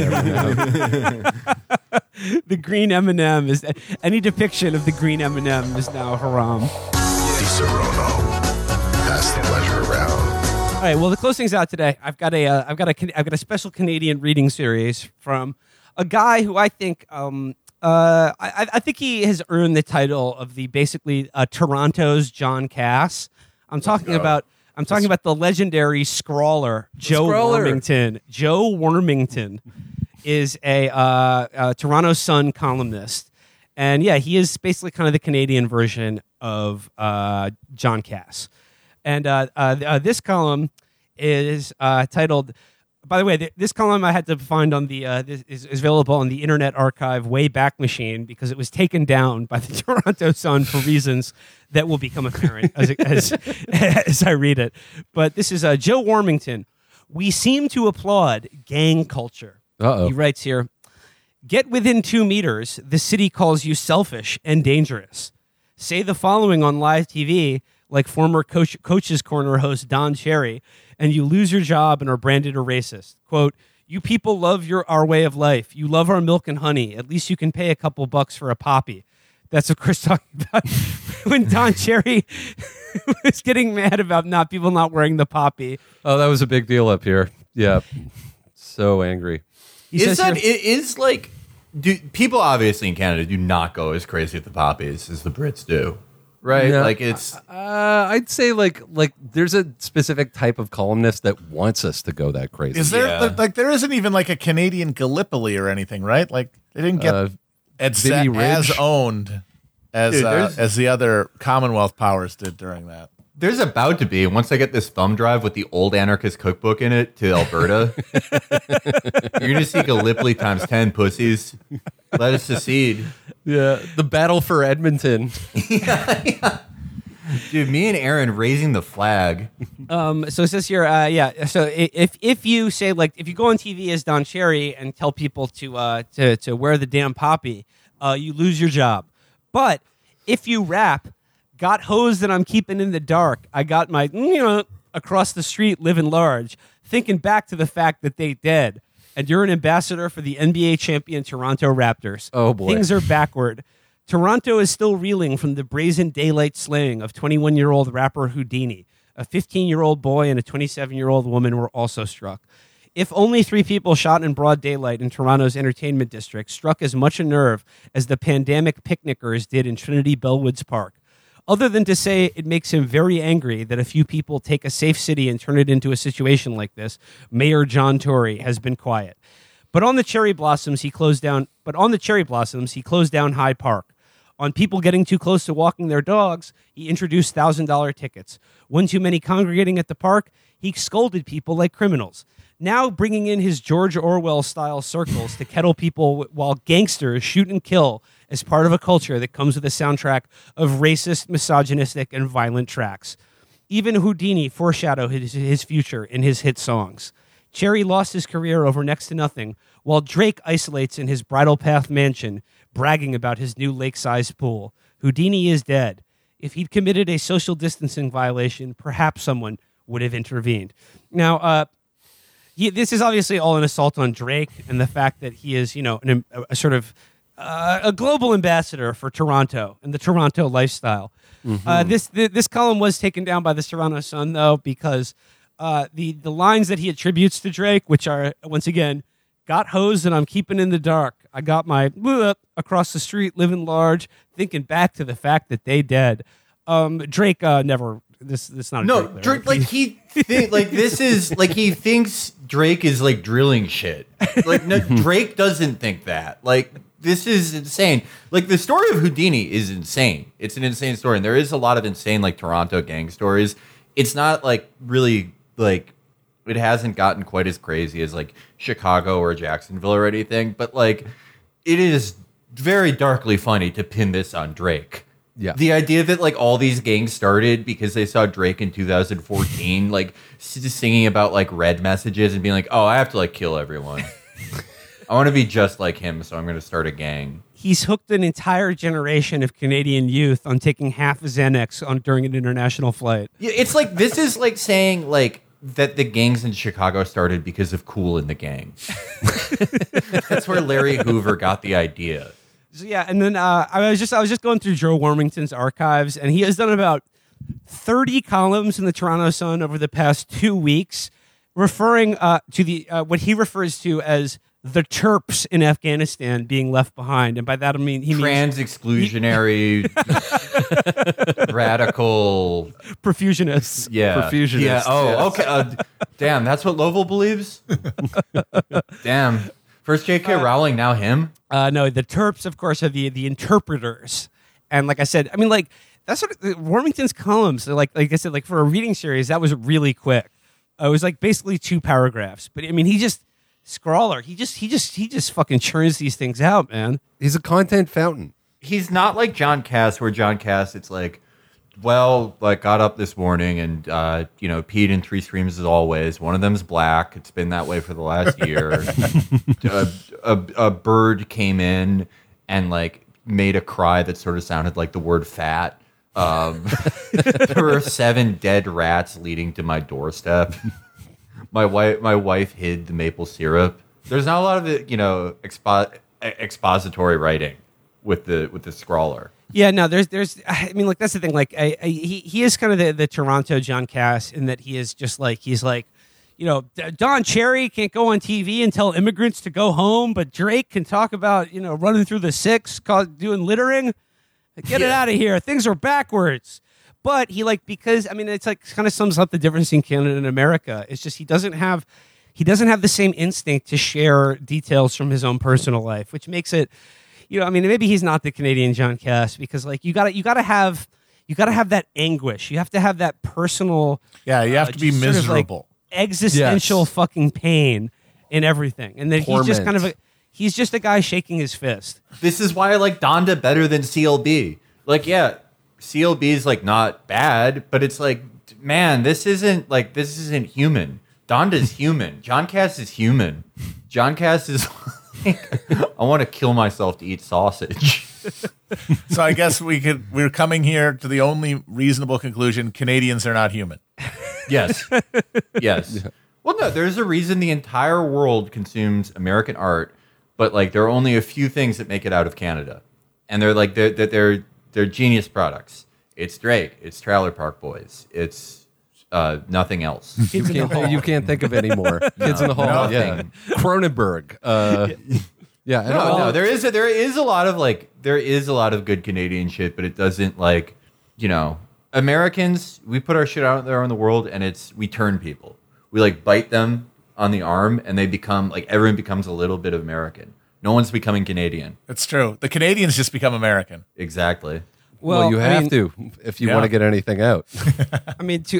M&M. The green M&M is any depiction of the green M&M is now haram. DiSerrano has guilty pleasure around. All right. Well, to close things out today, I've got a special Canadian reading series from a guy who I think I think he has earned the title of the basically Toronto's John Cass. I'm talking about the legendary scrawler Joe Warmington. Joe Warmington is a Toronto Sun columnist, and yeah, he is basically kind of the Canadian version of John Cass. And this column is titled. By the way, this column I had to find on the this is available on the Internet Archive Wayback Machine because it was taken down by the Toronto Sun for reasons that will become apparent as I read it. But this is Joe Warmington. We seem to applaud gang culture. Uh-oh. He writes here, get within 2 meters, the city calls you selfish and dangerous. Say the following on live TV, like former Coach's Corner host Don Cherry, and you lose your job and are branded a racist. Quote, you people love our way of life. You love our milk and honey. At least you can pay a couple bucks for a poppy. That's what Chris talking about when Don Cherry was getting mad about people not wearing the poppy. Oh, that was a big deal up here. Yeah. So angry. People obviously in Canada do not go as crazy at the poppies as the Brits do, right? No, like it's. I'd say like there's a specific type of columnist that wants us to go that crazy. Is there there isn't even like a Canadian Gallipoli or anything, right? Like they didn't get Vinny Ridge? as owned as the other Commonwealth powers did during that. There's about to be, once I get this thumb drive with the old anarchist cookbook in it to Alberta, you're going to see Gallipoli times 10 pussies. Let us secede. Yeah, the battle for Edmonton. yeah. Dude, me and Aaron raising the flag. So it says here, So if you say if you go on TV as Don Cherry and tell people to wear the damn poppy, you lose your job. But if you rap, got hosed and I'm keeping in the dark. I got my across the street living large, thinking back to the fact that they dead. And you're an ambassador for the NBA champion Toronto Raptors. Oh boy, things are backward. Toronto is still reeling from the brazen daylight slaying of 21-year-old rapper Houdini. A 15-year-old boy and a 27-year-old woman were also struck. If only 3 people shot in broad daylight in Toronto's entertainment district struck as much a nerve as the pandemic picnickers did in Trinity Bellwoods Park. Other than to say it makes him very angry that a few people take a safe city and turn it into a situation like this, Mayor John Tory has been quiet. But on the cherry blossoms, he closed down Hyde Park. On people getting too close to walking their dogs, he introduced $1,000 tickets. One too many congregating at the park, he scolded people like criminals. Now bringing in his George Orwell-style circles to kettle people while gangsters shoot and kill as part of a culture that comes with a soundtrack of racist, misogynistic, and violent tracks. Even Houdini foreshadowed his future in his hit songs. Cherry lost his career over next to nothing, while Drake isolates in his Bridle Path mansion, bragging about his new lake-sized pool. Houdini is dead. If he'd committed a social distancing violation, perhaps someone would have intervened. Now, this is obviously all an assault on Drake and the fact that he is, a sort of a global ambassador for Toronto and the Toronto lifestyle. Mm-hmm. This column was taken down by the Toronto Sun, though, because the lines that he attributes to Drake, which are, once again, got hosed and I'm keeping in the dark. I got my across the street living large, thinking back to the fact that they dead. Drake never. This not a Drake he thinks Drake is like drilling shit. Like no, Drake doesn't think that. Like this is insane. Like the story of Houdini is insane. It's an insane story, and there is a lot of insane like Toronto gang stories. It's not like really like it hasn't gotten quite as crazy as like Chicago or Jacksonville or anything, but like it is very darkly funny to pin this on Drake. Yeah. The idea that like all these gangs started because they saw Drake in 2014, like singing about like red messages and being like, oh, I have to like kill everyone. I want to be just like him, so I'm going to start a gang. He's hooked an entire generation of Canadian youth on taking half a Xanax during an international flight. Yeah, it's like this is like saying like that the gangs in Chicago started because of Kool in the Gang. That's where Larry Hoover got the idea. So, yeah, and then I was just going through Joe Warmington's archives, and he has done about 30 columns in the Toronto Sun over the past 2 weeks, referring to the what he refers to as the Terps in Afghanistan being left behind, and by that I mean he means Trans-exclusionary, radical. perfusionists. Yeah. Perfusionists, Yeah. Oh, yes. okay. Damn, that's what Lovell believes? Damn. First J.K. Rowling, now him? No, the Terps, of course, are the interpreters, and like I said, I mean, like that's sort of Warmington's columns. They're like I said, like for a reading series, that was really quick. It was like basically 2 paragraphs, but I mean, he just scrawler. He just fucking churns these things out, man. He's a content fountain. He's not like John Cass, where John Cass, it's like, well, like got up this morning and, peed in 3 streams as always. One of them's black. It's been that way for the last year. A bird came in and like made a cry that sort of sounded like the word fat. There were 7 dead rats leading to my doorstep. My wife hid the maple syrup. There's not a lot of expository writing with the scrawler. Yeah, no, there's. I mean, like that's the thing. Like, he is kind of the Toronto John Cass in that he is just like he's like, Don Cherry can't go on TV and tell immigrants to go home, but Drake can talk about running through the 6, doing littering. Get it out of here. Things are backwards. But he because I mean it's like kind of sums up the difference in Canada and America. It's just he doesn't have the same instinct to share details from his own personal life, which makes it I mean maybe he's not the Canadian John Cass because like you gotta have that anguish. You have to have that personal You have to be just sort of, like, miserable. existential fucking pain in everything. And then he's just kind of he's just a guy shaking his fist. This is why I like Donda better than CLB. Like, yeah, CLB is like not bad, but it's like, man, this isn't human. Donda's human. John Cass is human. John Cass is like, I want to kill myself to eat sausage. So I guess we're coming here to the only reasonable conclusion: Canadians are not human. Yes. Yes. Yeah. Well, no, there's a reason the entire world consumes American art, but like there are only a few things that make it out of Canada. And they're genius products. It's Drake. It's Trailer Park Boys. It's nothing else. You can't think of any more. Kids in the Hall. Nothing. Yeah. Cronenberg. Yeah. No. There is a lot of good Canadian shit, but it doesn't like, Americans. We put our shit out there in the world, and we turn people. We like bite them on the arm, and they become like everyone becomes a little bit of American. No one's becoming Canadian. It's true. The Canadians just become American. Exactly. Well, you have to if you want to get anything out. I mean, to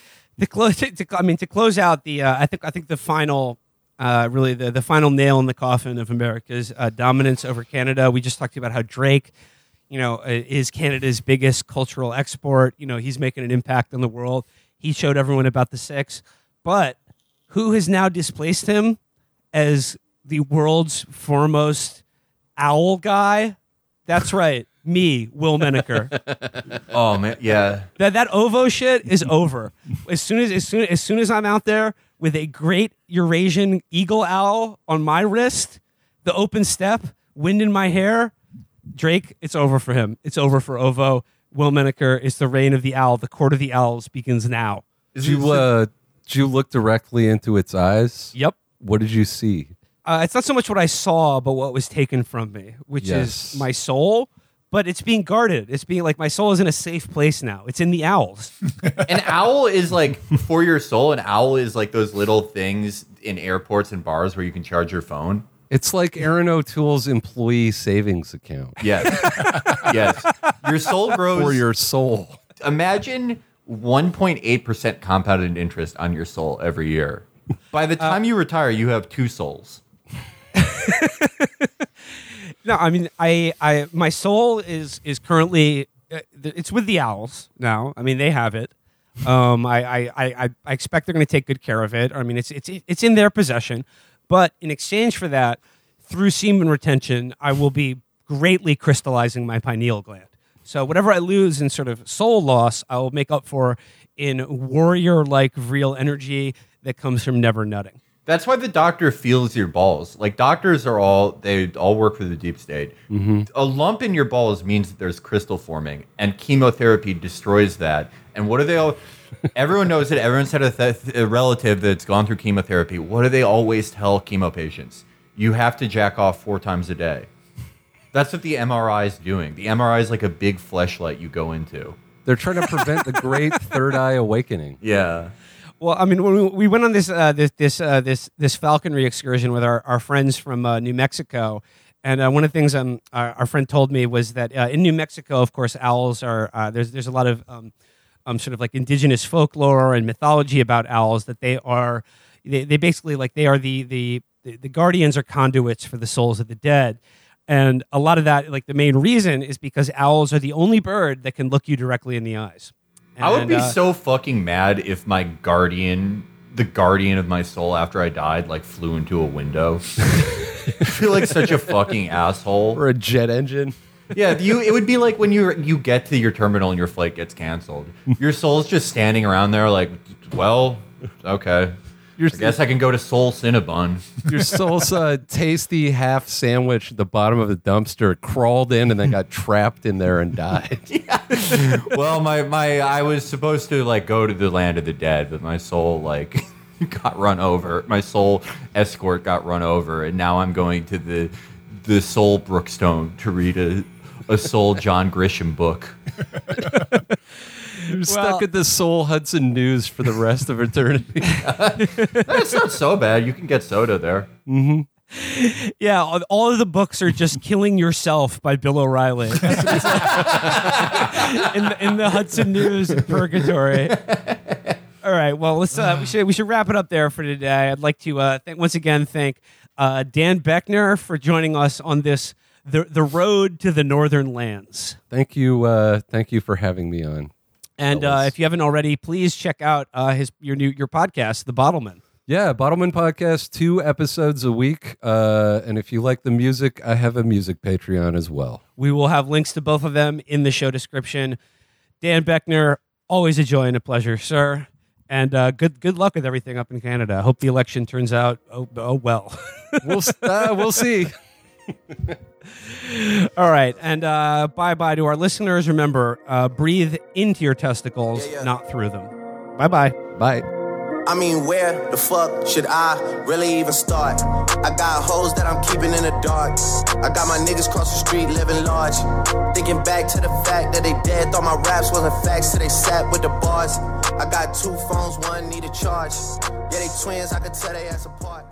close out the I think the final really the final nail in the coffin of America's dominance over Canada. We just talked about how Drake, is Canada's biggest cultural export. He's making an impact on the world. He showed everyone about the 6, but who has now displaced him as the world's foremost owl guy? That's right. Me, Will Menaker. Oh man, yeah. That OVO shit is over. As soon as I'm out there with a great Eurasian eagle owl on my wrist, the open step, wind in my hair, Drake, it's over for him. It's over for OVO. Will Menaker is the reign of the owl. The court of the owls begins now. Did you look directly into its eyes? Yep. What did you see? It's not so much what I saw, but what was taken from me, which is my soul. But it's being guarded. It's being like my soul is in a safe place now. It's in the owls. An owl is like for your soul. An owl is like those little things in airports and bars where you can charge your phone. It's like Aaron O'Toole's employee savings account. Yes. Yes. Your soul grows. For your soul. Imagine 1.8% compounded interest on your soul every year. By the time you retire, you have 2 souls. No, I mean, I my soul is currently it's with the owls now. I mean, they have it. I expect they're going to take good care of it. I mean, it's in their possession. But in exchange for that, through semen retention, I will be greatly crystallizing my pineal gland. So whatever I lose in sort of soul loss, I will make up for in warrior-like real energy that comes from never nutting. That's why the doctor feels your balls. Like doctors they all work for the deep state. A lump in your balls means that there's crystal forming, and chemotherapy destroys that. And what do they all? Everyone knows it. Everyone's had a relative that's gone through chemotherapy. What do they always tell chemo patients? You have to jack off 4 times a day. That's what the MRI is doing. The MRI is like a big fleshlight you go into. They're trying to prevent the great third eye awakening. Yeah. Well, I mean, when we went on this falconry excursion with our friends from New Mexico, and one of the things our friend told me was that in New Mexico, of course, owls are there's a lot of sort of like indigenous folklore and mythology about owls, that they basically like they are the guardians or conduits for the souls of the dead. And a lot of that, like the main reason is because owls are the only bird that can look you directly in the eyes. I would be so fucking mad if the guardian of my soul after I died, like flew into a window. I feel like such a fucking asshole. Or a jet engine. Yeah, it would be like when you get to your terminal and your flight gets canceled. Your soul's just standing around there like, well, okay. I guess I can go to Soul Cinnabon. Your soul's tasty half sandwich at the bottom of the dumpster crawled in and then got trapped in there and died. Yeah. Well, I was supposed to like go to the land of the dead, but my soul like got run over. My soul escort got run over, and now I'm going to the Soul Brookstone to read a Soul John Grisham book. You're stuck at the Soul Hudson News for the rest of eternity. That's not so bad. You can get soda there. Mm-hmm. Yeah, all of the books are just Killing Yourself by Bill O'Reilly. in the Hudson News in Purgatory. All right, well, let's we should wrap it up there for today. I'd like to once again thank Dan Boeckner for joining us on this the road to the Northern Lands. Thank you for having me on. And if you haven't already, please check out your podcast, The Bottleman. Yeah, Bottleman Podcast, 2 episodes a week. And if you like the music, I have a music Patreon as well. We will have links to both of them in the show description. Dan Boeckner, always a joy and a pleasure, sir. And good luck with everything up in Canada. I hope the election turns out well. We'll see. All right, and bye-bye to our listeners. Remember, breathe into your testicles, not through them. Bye-bye. Bye. I mean, where the fuck should I really even start? I got hoes that I'm keeping in the dark. I got my niggas cross the street living large. Thinking back to the fact that they dead, thought my raps wasn't facts, so they sat with the bars. I got 2 phones, one need a charge. Yeah, they twins, I could tell they ass apart.